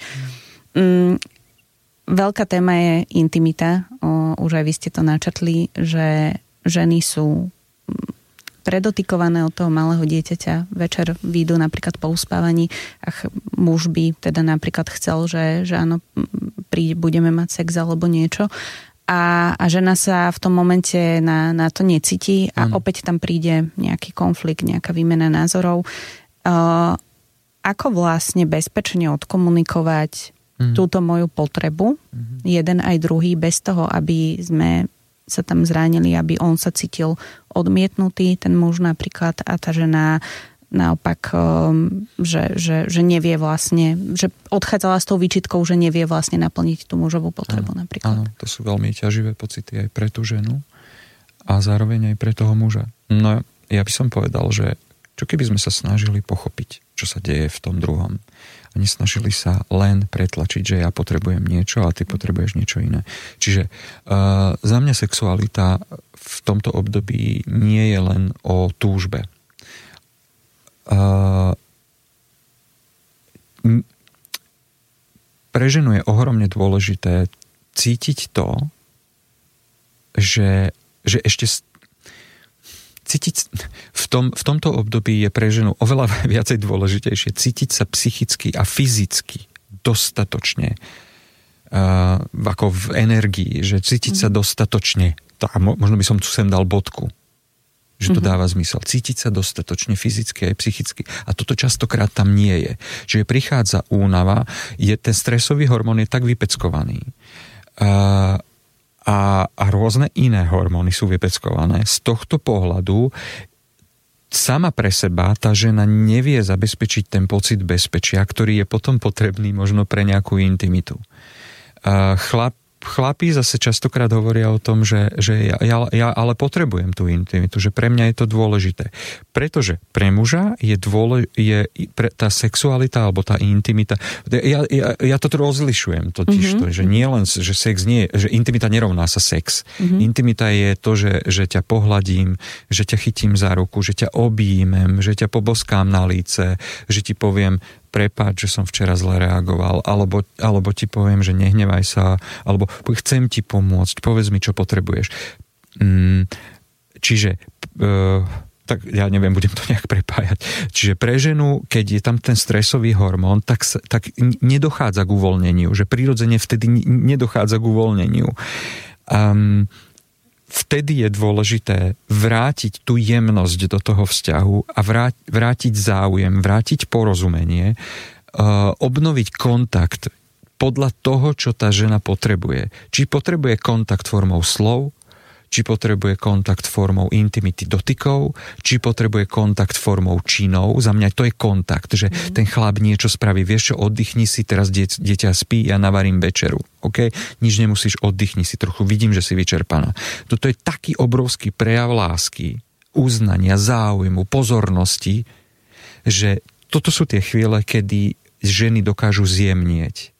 Um, veľká téma je intimita. O, už aj vy ste to načrtli, že ženy sú predotykované od toho malého dieťaťa. Večer výjdu napríklad po uspávaní a ch- muž by teda napríklad chcel, že, že áno, príde, budeme mať sex alebo niečo. A, a žena sa v tom momente na, na to necíti a mm. opäť tam príde nejaký konflikt, nejaká výmena názorov. Uh, ako vlastne bezpečne odkomunikovať mm. túto moju potrebu, mm. jeden aj druhý, bez toho, aby sme sa tam zranili, aby on sa cítil odmietnutý, ten muž napríklad, a tá žena naopak, že, že, že nevie vlastne, že odchádzala s tou výčitkou, že nevie vlastne naplniť tú mužovú potrebu áno, napríklad. Áno, to sú veľmi ťaživé pocity aj pre tú ženu a zároveň aj pre toho muža. No ja by som povedal, že Čo keby sme sa snažili pochopiť, čo sa deje v tom druhom. A nesnažili sa len pretlačiť, že ja potrebujem niečo a ty potrebuješ niečo iné. Čiže uh, za mňa sexualita v tomto období nie je len o túžbe. Uh, pre ženu je ohromne dôležité cítiť to, že, že ešte cítiť v, tom, v tomto období je pre ženu oveľa viacej dôležitejšie cítiť sa psychicky a fyzicky dostatočne uh, ako v energii, že cítiť mm. sa dostatočne, a možno by som tu sem dal bodku, že to mm-hmm. dáva zmysel. Cítiť sa dostatočne fyzicky aj psychicky. A toto častokrát tam nie je. Čiže prichádza únava, je ten stresový hormón je tak vypeckovaný, uh, A, a rôzne iné hormóny sú vypeckované. Z tohto pohľadu sama pre seba tá žena nevie zabezpečiť ten pocit bezpečia, ktorý je potom potrebný možno pre nejakú intimitu. Chlap Chlapí zase častokrát hovoria o tom, že, že ja, ja, ja ale potrebujem tú intimitu, že pre mňa je to dôležité. Pretože pre muža je, dôle, je pre, tá sexualita alebo tá intimita, ja, ja, ja to rozlišujem totiž mm-hmm. to, že nie len, že sex nie, že intimita nerovná sa sex. Mm-hmm. Intimita je to, že, že ťa pohľadím, že ťa chytím za ruku, že ťa objímem, že ťa poboskám na líce, že ti poviem prepáč, že som včera zle reagoval, alebo, alebo ti poviem, že nehnevaj sa, alebo chcem ti pomôcť, povedz mi, čo potrebuješ. Mm, čiže, e, tak ja neviem, budem to nejak prepájať. Čiže pre ženu, keď je tam ten stresový hormón, tak, tak nedochádza k uvoľneniu, že prirodzene vtedy nedochádza k uvoľneniu. Um, Vtedy je dôležité vrátiť tú jemnosť do toho vzťahu a vrátiť záujem, vrátiť porozumenie, obnoviť kontakt podľa toho, čo tá žena potrebuje. Či potrebuje kontakt formou slov, či potrebuje kontakt formou intimity dotykov, či potrebuje kontakt formou činov. Za mňa to je kontakt, že mm. ten chlap niečo spraví. Vieš čo, oddychni si, teraz dieť, dieťa spí, ja navarím večeru. OK? Nič nemusíš, oddychni si trochu. Vidím, že si vyčerpaná. Toto je taký obrovský prejav lásky, uznania, záujmu, pozornosti, že toto sú tie chvíle, kedy ženy dokážu zjemnieť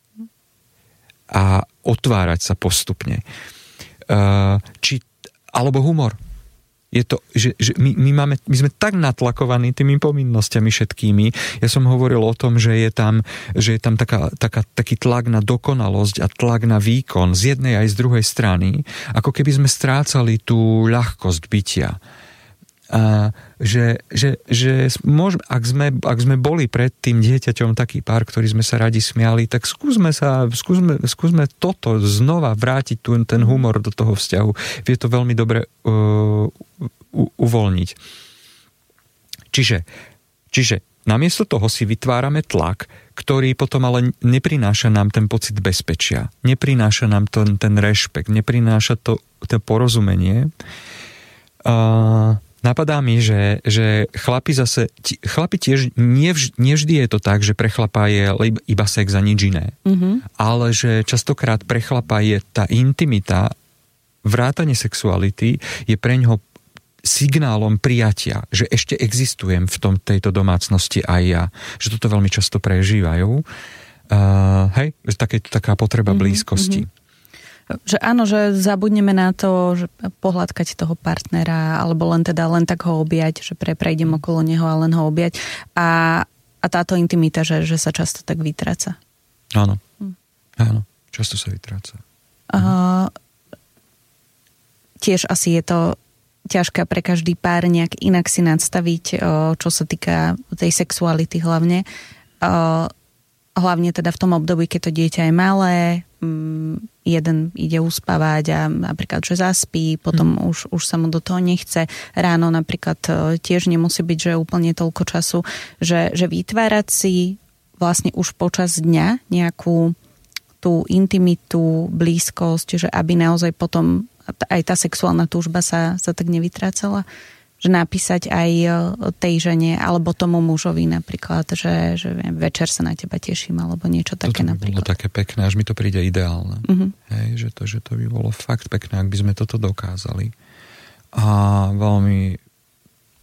a otvárať sa postupne. Uh, či alebo humor. Je to, že, že my, my, máme, my sme tak natlakovaní tými povinnosťami všetkými. Ja som hovoril o tom, že je tam, že je tam taká, taká, taký tlak na dokonalosť a tlak na výkon z jednej aj z druhej strany, ako keby sme strácali tú ľahkosť bytia. A že, že, že môž, ak, sme, ak sme boli pred tým dieťaťom taký pár, ktorý sme sa radi smiali, tak skúsme sa, skúsme, skúsme toto znova vrátiť tu, ten humor do toho vzťahu. Vie to veľmi dobre uh, u, uvoľniť. Čiže, čiže namiesto toho si vytvárame tlak, ktorý potom ale neprináša nám ten pocit bezpečia, neprináša nám ten, ten rešpekt, neprináša to, to porozumenie. Uh, Napadá mi, že, že chlapi zase, chlapi tiež, nevž, nevždy je to tak, že pre chlapa je iba sex a nič iné. Mm-hmm. Ale že častokrát pre chlapa je tá intimita, vrátanie sexuality je pre ňoho signálom prijatia, že ešte existujem v tom, tejto domácnosti aj ja. Že toto veľmi často prežívajú. Uh, hej, také, taká potreba mm-hmm. blízkosti. Mm-hmm. Že áno, že zabudneme na to, že pohľadkať toho partnera, alebo len teda len tak ho objať, že pre, prejdem okolo neho a len ho objať. A, a táto intimita, že, že sa často tak vytráca. Áno. Hm. Áno, často sa vytráca. Uh, tiež asi je to ťažké pre každý pár nejak inak si nadstaviť, uh, čo sa týka tej sexuality hlavne. Uh, hlavne teda v tom období, keď to dieťa je malé, jeden ide uspávať a napríklad, že zaspí, potom mm. už, už sa mu do toho nechce. Ráno napríklad tiež nemusí byť, že úplne toľko času, že, že vytvárať si vlastne už počas dňa nejakú tú intimitu, blízkosť, že aby naozaj potom aj tá sexuálna túžba sa, sa tak nevytrácala. Že napísať aj tej žene alebo tomu mužovi napríklad, že, že večer sa na teba teším alebo niečo také toto by napríklad. Toto by bolo také pekné, až mi to príde ideálne. Uh-huh. Hej, že, to, že to by bolo fakt pekné, ak by sme toto dokázali. A veľmi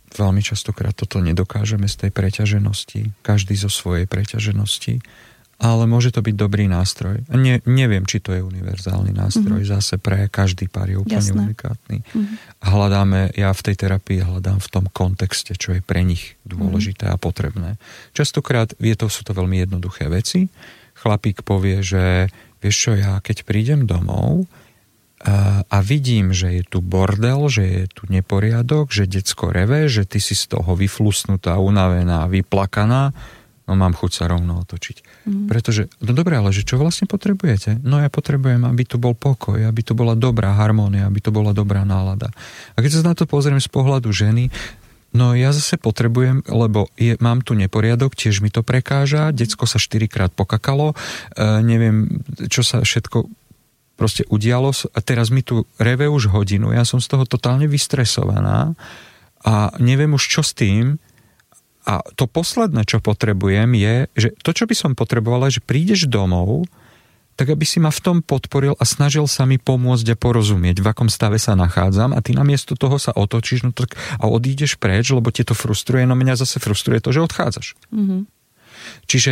veľmi častokrát toto nedokážeme z tej preťaženosti, každý zo svojej preťaženosti, ale môže to byť dobrý nástroj. Ne, neviem, či to je univerzálny nástroj, mm-hmm. zase pre každý pár je úplne Jasné. unikátny. Mm-hmm. Hľadáme, ja v tej terapii hľadám v tom kontexte, čo je pre nich dôležité mm-hmm. a potrebné. Častokrát je to, sú to veľmi jednoduché veci. Chlapík povie, že vieš čo, ja keď prídem domov a, a vidím, že je tu bordel, že je tu neporiadok, že decko reve, že ty si z toho vyflusnutá, unavená, vyplakaná, no mám chuť sa rovno otočiť. Mm. Pretože, no dobré, ale že čo vlastne potrebujete? No ja potrebujem, aby tu bol pokoj, aby tu bola dobrá harmónia, aby tu bola dobrá nálada. A keď sa na to pozriem z pohľadu ženy, no ja zase potrebujem, lebo je, mám tu neporiadok, tiež mi to prekáža, decko sa štyrikrát pokakalo, e, neviem, čo sa všetko proste udialo a teraz mi tu reve už hodinu, ja som z toho totálne vystresovaná a neviem už čo s tým. A to posledné, čo potrebujem, je, že to, čo by som potrebovala, že prídeš domov, tak aby si ma v tom podporil a snažil sa mi pomôcť a porozumieť, v akom stave sa nachádzam a ty namiesto toho sa otočíš no tak, a odídeš preč, lebo ti to frustruje, no mňa zase frustruje to, že odchádzaš. Mm-hmm. Čiže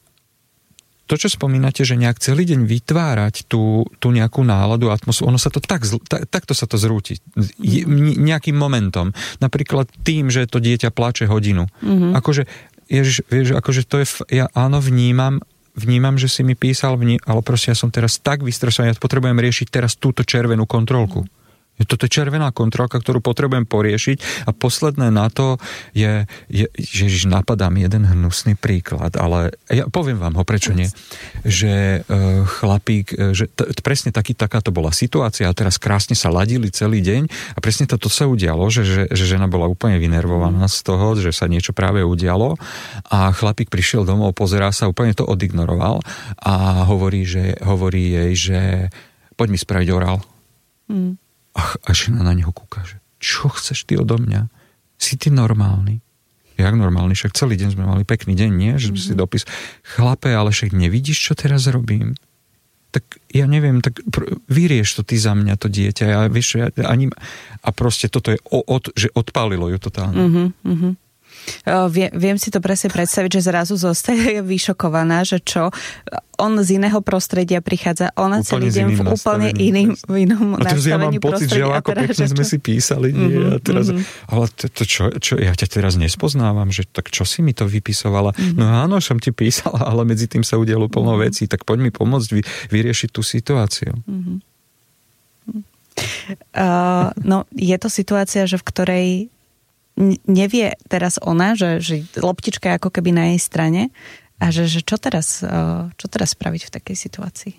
to, čo spomínate, že nejak celý deň vytvárať tú, tú nejakú náladu, atmosféru, ono sa to tak, tak, takto sa to zrúti. Je, nejakým momentom. Napríklad tým, že to dieťa plače hodinu. Mm-hmm. Akože, ježiš, vieš, akože to je, ja áno, vnímam, vnímam, že si mi písal, vní, ale proste ja som teraz tak vystresovaný, ja potrebujem riešiť teraz túto červenú kontrolku. Mm. Toto je červená kontrolka, ktorú potrebujem poriešiť a posledné na to je, je ježiš, napadá mi jeden hnusný príklad, ale ja poviem vám ho, prečo nie, že uh, chlapík, že t- presne taký, takáto bola situácia a teraz krásne sa ladili celý deň a presne toto sa udialo, že, že, že žena bola úplne vynervovaná z toho, že sa niečo práve udialo a chlapík prišiel domov, pozerá sa, úplne to odignoroval a hovorí, že, hovorí jej, že poď mi spraviť orál. Mm. A, a žena na neho kúka, že čo chceš ty odo mňa? Si ty normálny? Jak normálny? Však celý deň sme mali pekný deň, nie? Že sme mm-hmm. si dopis. Chlape, ale však nevidíš, čo teraz robím? Tak ja neviem, tak pr- vyrieš to ty za mňa, to dieťa. Ja, vieš, ja, ani, a proste toto je, o, od, že odpálilo ju totálne. Mhm, Uh, vie, viem si to presne predstaviť, že zrazu zostaje vyšokovaná, že čo, on z iného prostredia prichádza, ona celý deň v úplne iným, v inom nastavení prostredia. A teraz ja mám pocit, že ako pekne sme si písali, nie? Mm-hmm, a teraz, mm-hmm. ale to, to čo, čo, ja ťa teraz nespoznávam, že tak čo si mi to vypisovala? Mm-hmm. No áno, som ti písala, ale medzi tým sa udialo plno mm-hmm. vecí, tak poď mi pomôcť vy, vyriešiť tú situáciu. Mm-hmm. Uh, no, je to situácia, že v ktorej nevie teraz ona, že, že loptička je ako keby na jej strane a že, že čo teraz čo teraz spraviť v takej situácii?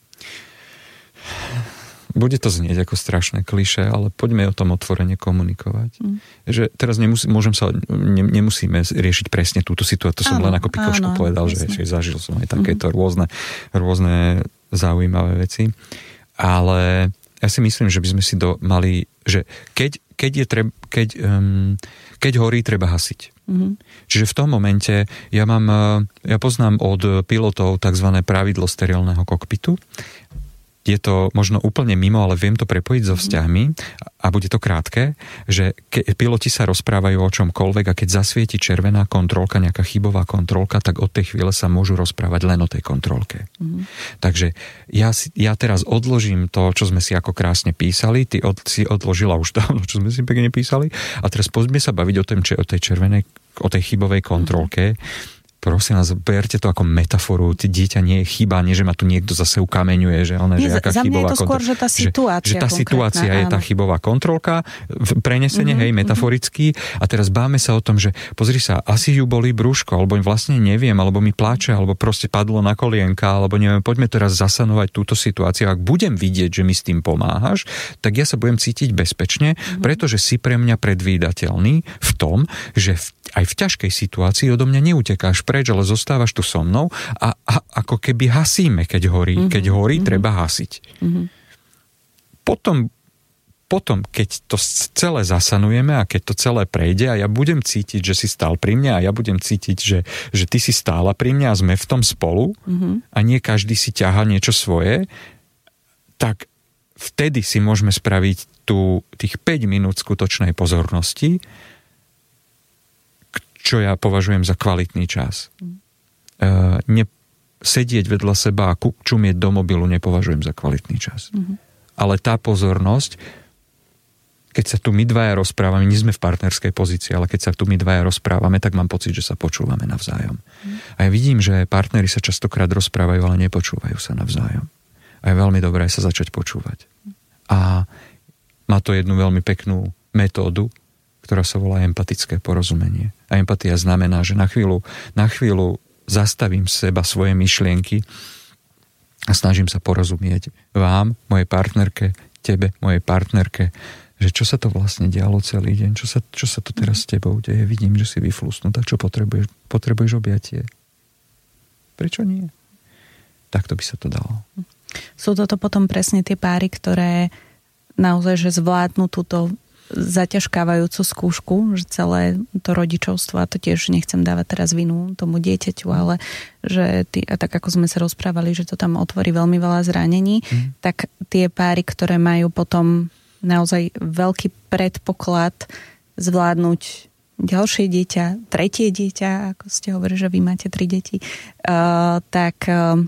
Bude to znieť ako strašné klišé, ale poďme o tom otvorene komunikovať. Mm. Že teraz nemusí, môžem sa, ne, nemusíme riešiť presne túto situáciu. To som áno, len ako pikošku áno, povedal, že, že zažil som aj takéto mm. rôzne, rôzne zaujímavé veci. Ale ja si myslím, že by sme si do, mali, že keď keď, je treb, keď, um, keď horí, treba hasiť. Mm-hmm. Čiže v tom momente ja mám, ja poznám od pilotov tzv. Pravidlo sterilného kokpitu. Je to možno úplne mimo, ale viem to prepojiť so vzťahmi a bude to krátke, že ke, piloti sa rozprávajú o čomkoľvek a keď zasvieti červená kontrolka, nejaká chybová kontrolka, tak od tej chvíle sa môžu rozprávať len o tej kontrolke. Mm. Takže ja, ja teraz odložím to, čo sme si ako krásne písali, ty od, si odložila už dávno, čo sme si pekne písali a teraz poďme sa baviť o, tém, o tej červenej, o tej chybovej kontrolke. Mm. Prosím vás, berte to ako metaforu. Ty dieťa nie je chyba, nie že ma tu niekto zase ukameňuje, že ona je aká chybová kontrolka. Za mňa je to skôr, že tá situácia Že, že tá situácia je tá chybová kontrolka, prenesenie, mm-hmm, hej, metaforicky. A teraz báme sa o tom, že pozri sa, asi ju bolí brúško, alebo vlastne neviem, alebo mi pláče, alebo proste padlo na kolienka, alebo neviem, poďme teraz zasanovať túto situáciu. Ak budem vidieť, že mi s tým pomáhaš, tak ja sa budem cítiť bezpečne, mm-hmm. pretože si pre mňa predvídateľný v tom, že v, aj v ťažkej situácii odo mňa neutekáš preč, ale zostávaš tu so mnou a, a ako keby hasíme, keď horí. Mm-hmm. Keď horí, mm-hmm. treba hasiť. Mm-hmm. Potom, potom, keď to celé zasanujeme a keď to celé prejde a ja budem cítiť, že si stál pri mne a ja budem cítiť, že, že ty si stála pri mne a sme v tom spolu mm-hmm. a nie každý si ťaha niečo svoje, tak vtedy si môžeme spraviť tú, tých päť minút skutočnej pozornosti čo ja považujem za kvalitný čas. Uh, ne, sedieť vedľa seba a čumieť do mobilu nepovažujem za kvalitný čas. Mm-hmm. Ale tá pozornosť, keď sa tu my dvaja rozprávame, nie sme v partnerskej pozícii, ale keď sa tu my dvaja rozprávame, tak mám pocit, že sa počúvame navzájom. Mm. A ja vidím, že partneri sa častokrát rozprávajú, ale nepočúvajú sa navzájom. A je veľmi dobré sa začať počúvať. A má to jednu veľmi peknú metódu, ktorá sa volá empatické porozumenie. A empatia znamená, že na chvíľu, na chvíľu zastavím seba svoje myšlienky a snažím sa porozumieť vám, mojej partnerke, tebe, mojej partnerke, že čo sa to vlastne dialo celý deň, čo sa, čo sa to teraz s tebou deje, vidím, že si vyflusnutá, čo potrebuješ, potrebuješ objatie. Prečo nie? Takto by sa to dalo. Sú toto potom presne tie páry, ktoré naozaj, že zvládnu túto zaťažkávajúcu skúšku, že celé to rodičovstvo, a to tiež nechcem dávať teraz vinu tomu dieťaťu, ale že ty, a tak ako sme sa rozprávali, že to tam otvorí veľmi veľa zranení, mm. tak tie páry, ktoré majú potom naozaj veľký predpoklad zvládnuť ďalšie dieťa, tretie dieťa, ako ste hovorili, že vy máte tri deti, uh, tak uh,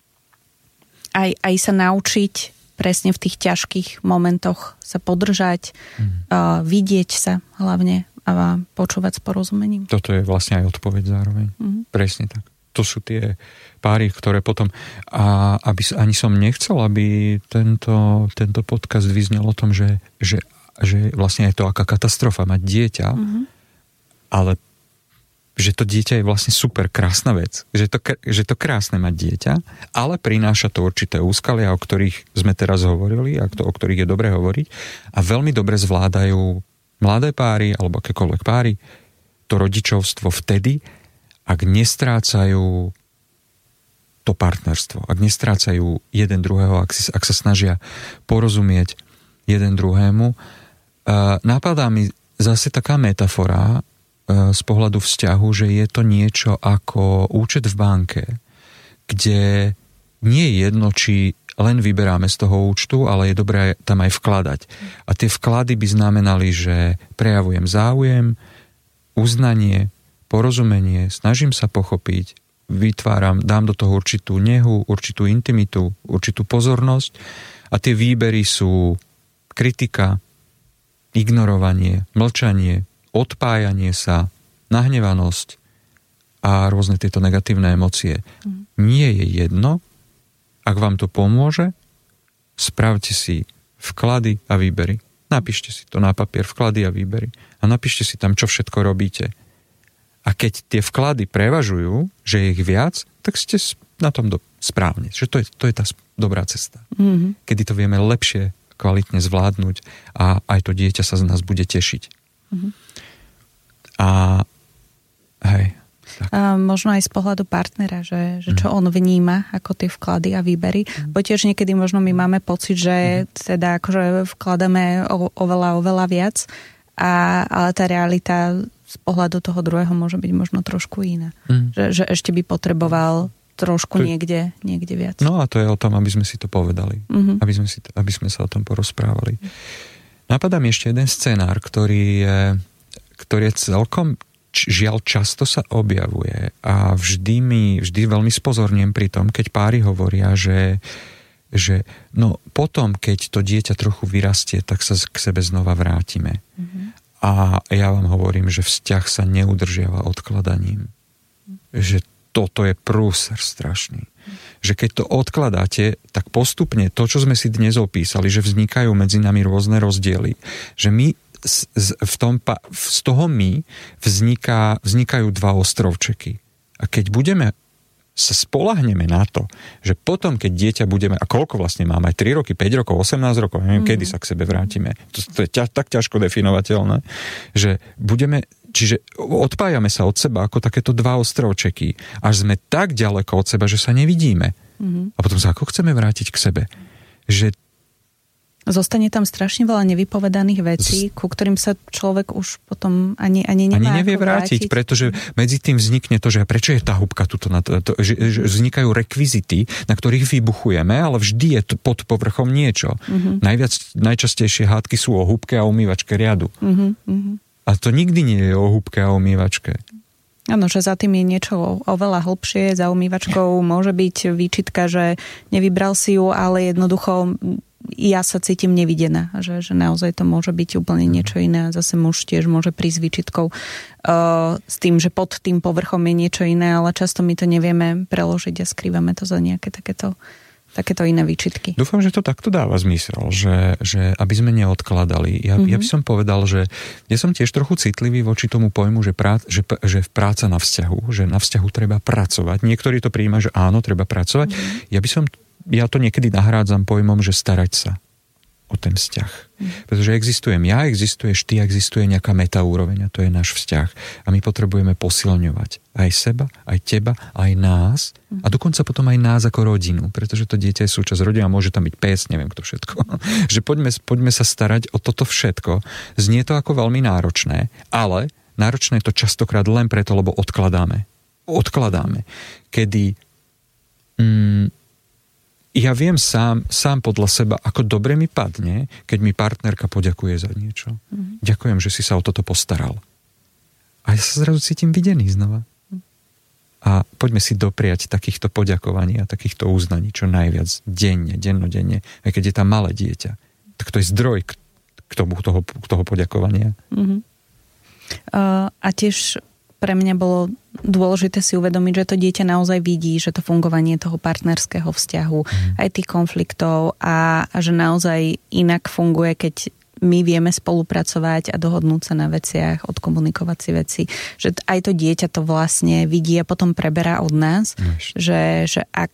aj, aj sa naučiť presne v tých ťažkých momentoch sa podržať, mm. uh, vidieť sa hlavne a počúvať s porozumením. Toto je vlastne aj odpoveď zároveň. Mm. Presne tak. To sú tie páry, ktoré potom... A aby, ani som nechcel, aby tento, tento podcast vyznel o tom, že, že, že vlastne je to aká katastrofa mať dieťa, mm-hmm. ale že to dieťa je vlastne super krásna vec. Že to, že to krásne mať dieťa, ale prináša to určité úskalia, o ktorých sme teraz hovorili a o ktorých je dobre hovoriť. A veľmi dobre zvládajú mladé páry alebo akékoľvek páry to rodičovstvo vtedy, ak nestrácajú to partnerstvo, ak nestrácajú jeden druhého, ak, si, ak sa snažia porozumieť jeden druhému. Uh, napadá mi zase taká metafora uh, z pohľadu vzťahu, že je to niečo ako účet v banke, kde nie je jedno, či len vyberáme z toho účtu, ale je dobré tam aj vkladať. A tie vklady by znamenali, že prejavujem záujem, uznanie, porozumenie, snažím sa pochopiť, vytváram, dám do toho určitú nehu, určitú intimitu, určitú pozornosť a tie výbery sú kritika, ignorovanie, mlčanie, odpájanie sa, nahnevanosť a rôzne tieto negatívne emócie. Mm. Nie je jedno, ak vám to pomôže, spravte si vklady a výbery. Napíšte si to na papier, vklady a výbery. A napíšte si tam, čo všetko robíte. A keď tie vklady prevažujú, že je ich viac, tak ste na tom do, správne. Že to je, to je tá dobrá cesta. Mm-hmm. Kedy to vieme lepšie, kvalitne zvládnuť a aj to dieťa sa z nás bude tešiť. Mm-hmm. A hej. Tak. A možno aj z pohľadu partnera, že, že čo on vníma ako tie vklady a výbery. Mm. Bo tiež niekedy možno my máme pocit, že mm. teda akože vkladáme o, oveľa, oveľa viac, a, ale tá realita z pohľadu toho druhého môže byť možno trošku iná. Mm. Že, že ešte by potreboval trošku to... niekde, niekde viac. No a to je o tom, aby sme si to povedali. Mm-hmm. Aby sme si to, aby sme sa o tom porozprávali. Napadá mi ešte jeden scenár, ktorý je, ktorý je celkom žiaľ často sa objavuje a vždy mi, vždy veľmi spozorniem pri tom, keď páry hovoria, že, že no potom, keď to dieťa trochu vyrastie, tak sa k sebe znova vrátime. Mm-hmm. A ja vám hovorím, že vzťah sa neudržiava odkladaním. Mm-hmm. Že toto je prúser strašný. Mm-hmm. Že keď to odkladáte, tak postupne to, čo sme si dnes opísali, že vznikajú medzi nami rôzne rozdiely, že my Z, z, v tom, z toho my vzniká, vznikajú dva ostrovčeky. A keď budeme, sa spolahneme na to, že potom, keď dieťa budeme, a koľko vlastne máme, aj tri roky, päť rokov, osemnásť rokov, neviem, mm. kedy sa k sebe vrátime. To, to je ťa, tak ťažko definovateľné, že budeme, čiže odpájame sa od seba ako takéto dva ostrovčeky, až sme tak ďaleko od seba, že sa nevidíme. Mm. A potom sa ako chceme vrátiť k sebe. Že zostane tam strašne veľa nevypovedaných vecí, ku ktorým sa človek už potom ani, ani nemá ani nevie vrátiť, vrátiť, pretože medzi tým vznikne to, že prečo je tá húbka tuto, na to, to, že, že vznikajú rekvizity, na ktorých vybuchujeme, ale vždy je to pod povrchom niečo. Mm-hmm. Najviac, najčastejšie hádky sú o húbke a umývačke riadu. Mm-hmm. A to nikdy nie je o húbke a umývačke. Áno, že za tým je niečo oveľa hlbšie. Za umývačkou môže byť výčitka, že nevybral si ju, ale jednoducho ja sa cítim nevidená. Že, že naozaj to môže byť úplne niečo iné. Zase muž tiež môže prísť výčitkou uh, s tým, že pod tým povrchom je niečo iné, ale často my to nevieme preložiť a skrývame to za nejaké takéto takéto iné výčitky. Dúfam, že to takto dáva zmysel, že, že aby sme neodkladali. Ja, mm-hmm. ja by som povedal, že ja som tiež trochu citlivý voči tomu pojmu, že, prá, že, že práca na vzťahu, že na vzťahu treba pracovať. Niektorí to prijímajú, že áno, treba pracovať. Mm-hmm. Ja by som, ja to niekedy nahrádzam pojmom, že starať sa o ten vzťah. Mm. Pretože existujem ja, existuješ ty, existuje nejaká metaúroveň a to je náš vzťah. A my potrebujeme posilňovať aj seba, aj teba, aj nás mm. a dokonca potom aj nás ako rodinu, pretože to dieťa je súčasť rodiny a môže tam byť pes, neviem kto všetko. Že poďme, poďme sa starať o toto všetko. Znie to ako veľmi náročné, ale náročné je to častokrát len preto, lebo odkladáme. Odkladáme. Kedy mm, ja viem sám, sám podľa seba, ako dobre mi padne, keď mi partnerka poďakuje za niečo. Mm. Ďakujem, že si sa o toto postaral. A ja sa zrazu cítim videný znova. Mm. A poďme si dopriať takýchto poďakovaní a takýchto uznaní čo najviac denne, dennodenne. Aj keď je tam malé dieťa. Tak to je zdroj k, k tomu toho, k toho poďakovania. Mm-hmm. Uh, a tiež pre mňa bolo dôležité si uvedomiť, že to dieťa naozaj vidí, že to fungovanie toho partnerského vzťahu, mm. aj tých konfliktov a, a že naozaj inak funguje, keď my vieme spolupracovať a dohodnúť sa na veciach, odkomunikovať si veci. Že aj to dieťa to vlastne vidí a potom preberá od nás, mm. že, že ak...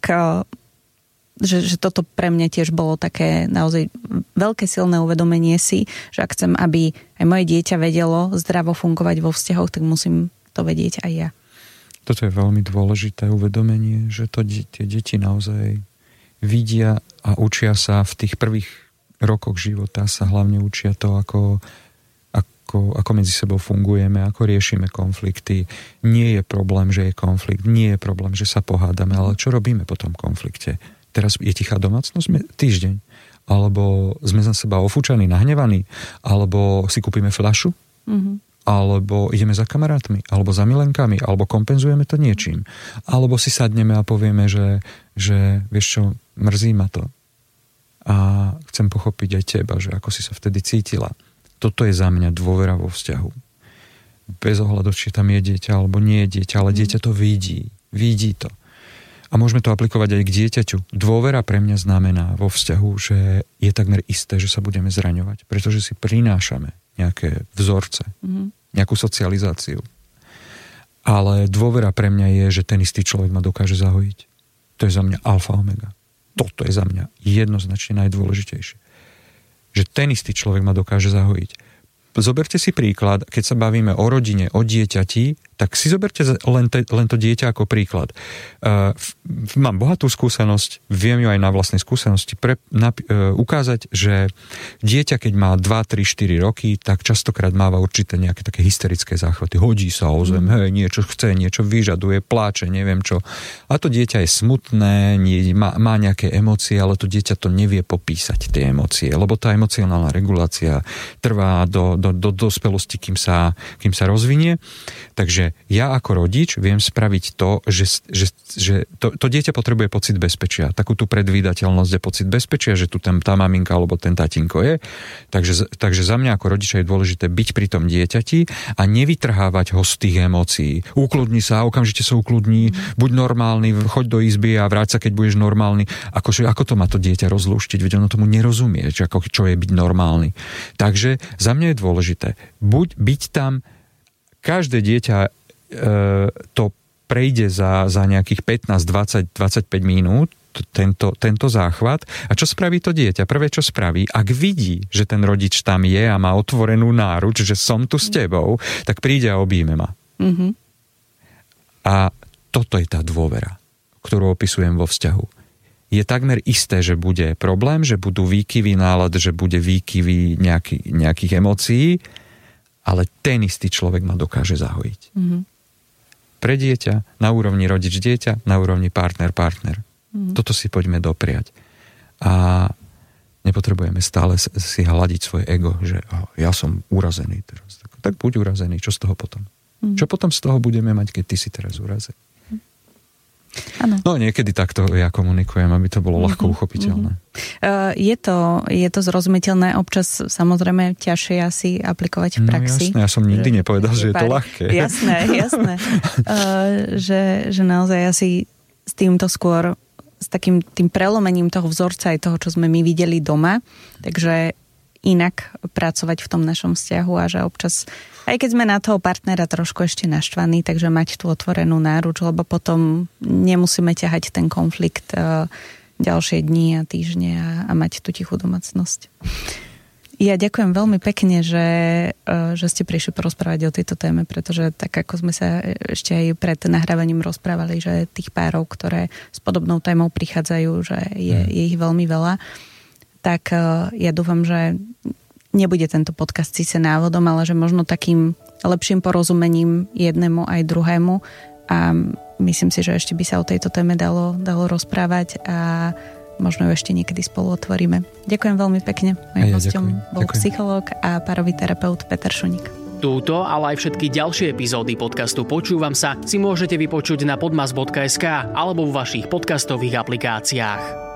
Že, že toto pre mňa tiež bolo také naozaj veľké silné uvedomenie si, že ak chcem, aby aj moje dieťa vedelo zdravo fungovať vo vzťahoch, tak musím to vedieť aj ja. Toto je veľmi dôležité uvedomenie, že to, tie deti naozaj vidia a učia sa v tých prvých rokoch života, sa hlavne učia to, ako, ako, ako medzi sebou fungujeme, ako riešime konflikty. Nie je problém, že je konflikt, nie je problém, že sa pohádame, ale čo robíme po tom konflikte? Teraz je tichá domácnosť týždeň, alebo sme za seba ofúčaní, nahnevaní, alebo si kúpime fľašu, mm-hmm. alebo ideme za kamarátmi, alebo za milenkami, alebo kompenzujeme to niečím. Alebo si sadneme a povieme, že, že vieš čo, mrzí ma to. A chcem pochopiť aj teba, že ako si sa vtedy cítila. Toto je za mňa dôvera vo vzťahu. Bez ohľadu, či tam je dieťa, alebo nie je dieťa, ale mm. dieťa to vidí. Vidí to. A môžeme to aplikovať aj k dieťaťu. Dôvera pre mňa znamená vo vzťahu, že je takmer isté, že sa budeme zraňovať, pretože si prinášame nejaké vzorce, mm-hmm. nejakú socializáciu. Ale dôvera pre mňa je, že ten istý človek ma dokáže zahojiť. To je za mňa alfa omega. Toto je za mňa jednoznačne najdôležitejšie. Že ten istý človek ma dokáže zahojiť. Zoberte si príklad, keď sa bavíme o rodine, o dieťati, tak si zoberte len, te, len to dieťa ako príklad. Uh, mám bohatú skúsenosť, viem ju aj na vlastnej skúsenosti pre, na, uh, ukázať, že dieťa, keď má dva, tri, štyri roky, tak častokrát máva určité nejaké také hysterické záchvaty. Hodí sa o zem, hej, niečo chce, niečo vyžaduje, pláče, neviem čo. A to dieťa je smutné, nie, má, má nejaké emócie, ale to dieťa to nevie popísať, tie emócie, lebo tá emocionálna regulácia trvá do do, do dospelosti, kým sa, kým sa rozvinie. Takže ja ako rodič viem spraviť to, že, že, že to, to dieťa potrebuje pocit bezpečia. Takú tú predvídateľnosť je pocit bezpečia, že tu tam tá maminka alebo ten tatinko je. Takže, takže za mňa ako rodiča je dôležité byť pri tom dieťati a nevytrhávať ho z tých emócií. Ukludni sa, okamžite sa ukludni, buď normálny, choď do izby a vráť sa, keď budeš normálny. Akože, ako to má to dieťa rozlúštiť? Veď ono tomu nerozumie, čo, ako, čo je byť normálny. Takže za mňa je dôležité buď byť tam, každé dieťa e, to prejde za, za nejakých pätnásť, dvadsať, dvadsaťpäť minút, tento, tento záchvat. A čo spraví to dieťa? Prvé, čo spraví, ak vidí, že ten rodič tam je a má otvorenú náruč, že som tu s tebou, tak príde a objíme ma. Mm-hmm. A toto je tá dôvera, ktorú opisujem vo vzťahu. Je takmer isté, že bude problém, že budú výkyvy nálad, že bude výkyvy nejaký, nejakých emócií, ale ten istý človek ma dokáže zahojiť. Mm-hmm. Pre dieťa, na úrovni rodič-dieťa, na úrovni partner-partner. Mm-hmm. Toto si poďme dopriať. A nepotrebujeme stále si hladiť svoje ego, že oh, ja som urazený teraz. Tak, tak buď urazený, čo z toho potom? Mm. Čo potom z toho budeme mať, keď ty si teraz urazil? Ano. No niekedy takto ja komunikujem, aby to bolo ľahko mm-hmm. uchopiteľné. Uh, je, to, je to zrozumiteľné, občas samozrejme ťažšie asi aplikovať v praxi. No jasné, ja som nikdy nepovedal, že je to ľahké. Jasné, jasné. Uh, že, že naozaj asi s týmto skôr, s takým tým prelomením toho vzorca aj toho, čo sme my videli doma, takže inak pracovať v tom našom vzťahu a že občas, aj keď sme na toho partnera trošku ešte naštvaní, takže mať tú otvorenú náruč, lebo potom nemusíme ťahať ten konflikt uh, ďalšie dni a týždne a, a mať tú tichú domácnosť. Ja ďakujem veľmi pekne, že, uh, že ste prišli porozprávať o tejto téme, pretože tak ako sme sa ešte aj pred nahrávaním rozprávali, že tých párov, ktoré s podobnou témou prichádzajú, že je, je ich veľmi veľa, tak ja dúfam, že nebude tento podcast síce návodom, ale že možno takým lepším porozumením jednému aj druhému a myslím si, že ešte by sa o tejto téme dalo, dalo rozprávať a možno ju ešte niekedy spolu otvoríme. Ďakujem veľmi pekne. Mojím ja hosťom bol ďakujem. psychológ a párový terapeut Peter Šuník. Túto, ale aj všetky ďalšie epizódy podcastu Počúvam sa si môžete vypočuť na podmas bodka es ká alebo vo vašich podcastových aplikáciách.